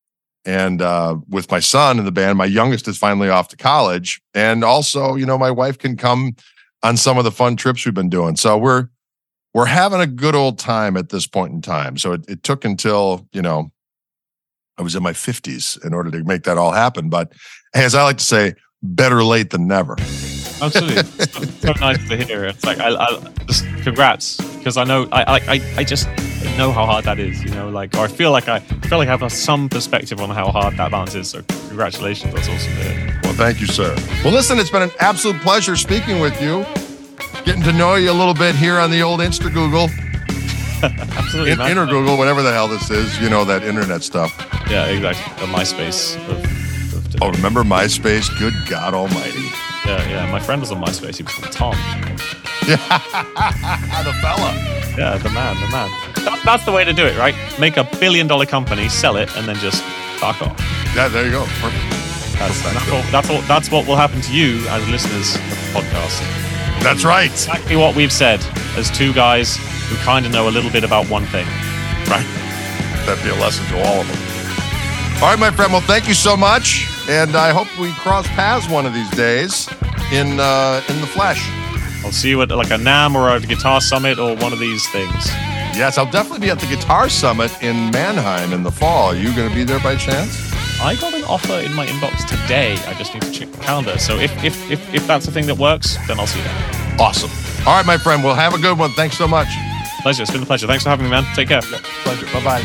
with my son in the band. My youngest is finally off to college, and also my wife can come on some of the fun trips we've been doing. So we're having a good old time at this point in time. So it took until I was in my 50s in order to make that all happen. But as I like to say, better late than never. Absolutely. So nice to hear. It's like, I just congrats, because I know, I just know how hard that is, or I feel like I have some perspective on how hard that balance is. So congratulations. That's awesome to hear. Well, thank you, sir. Well, listen, it's been an absolute pleasure speaking with you, getting to know you a little bit here on the old Insta-Google. Absolutely. Inter-Google, whatever the hell this is, that internet stuff. Yeah, exactly. The MySpace of today. Oh, remember MySpace? Good God almighty. Yeah. My friend was on MySpace. He was called Tom. Yeah, the fella. Yeah, the man. That's the way to do it, right? Make $1 billion company, sell it, and then just fuck off. Yeah, there you go. Perfect. That's what will happen to you as listeners of the podcast. That's right. Exactly what we've said as two guys who kind of know a little bit about one thing. Right. That'd be a lesson to all of them. All right, my friend. Well, thank you so much. And I hope we cross paths one of these days in the flesh. I'll see you at like a NAMM or a Guitar Summit or one of these things. Yes, I'll definitely be at the Guitar Summit in Mannheim in the fall. Are you going to be there by chance? I got an offer in my inbox today. I just need to check the calendar. So if that's a thing that works, then I'll see you there. Awesome. All right, my friend. Well, have a good one. Thanks so much. Pleasure. It's been a pleasure. Thanks for having me, man. Take care. Pleasure. Bye-bye.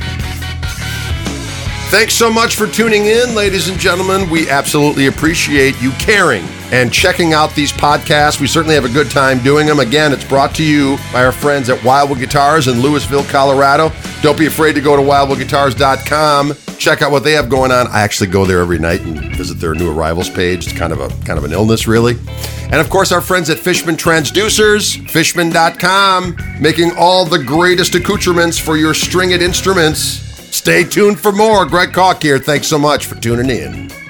Thanks so much for tuning in, ladies and gentlemen. We absolutely appreciate you caring and checking out these podcasts. We certainly have a good time doing them. Again, it's brought to you by our friends at Wildwood Guitars in Louisville, Colorado. Don't be afraid to go to wildwoodguitars.com. Check out what they have going on. I actually go there every night and visit their new arrivals page. It's kind of an illness, really. And of course, our friends at Fishman Transducers, fishman.com, making all the greatest accoutrements for your stringed instruments. Stay tuned for more. Greg Koch here. Thanks so much for tuning in.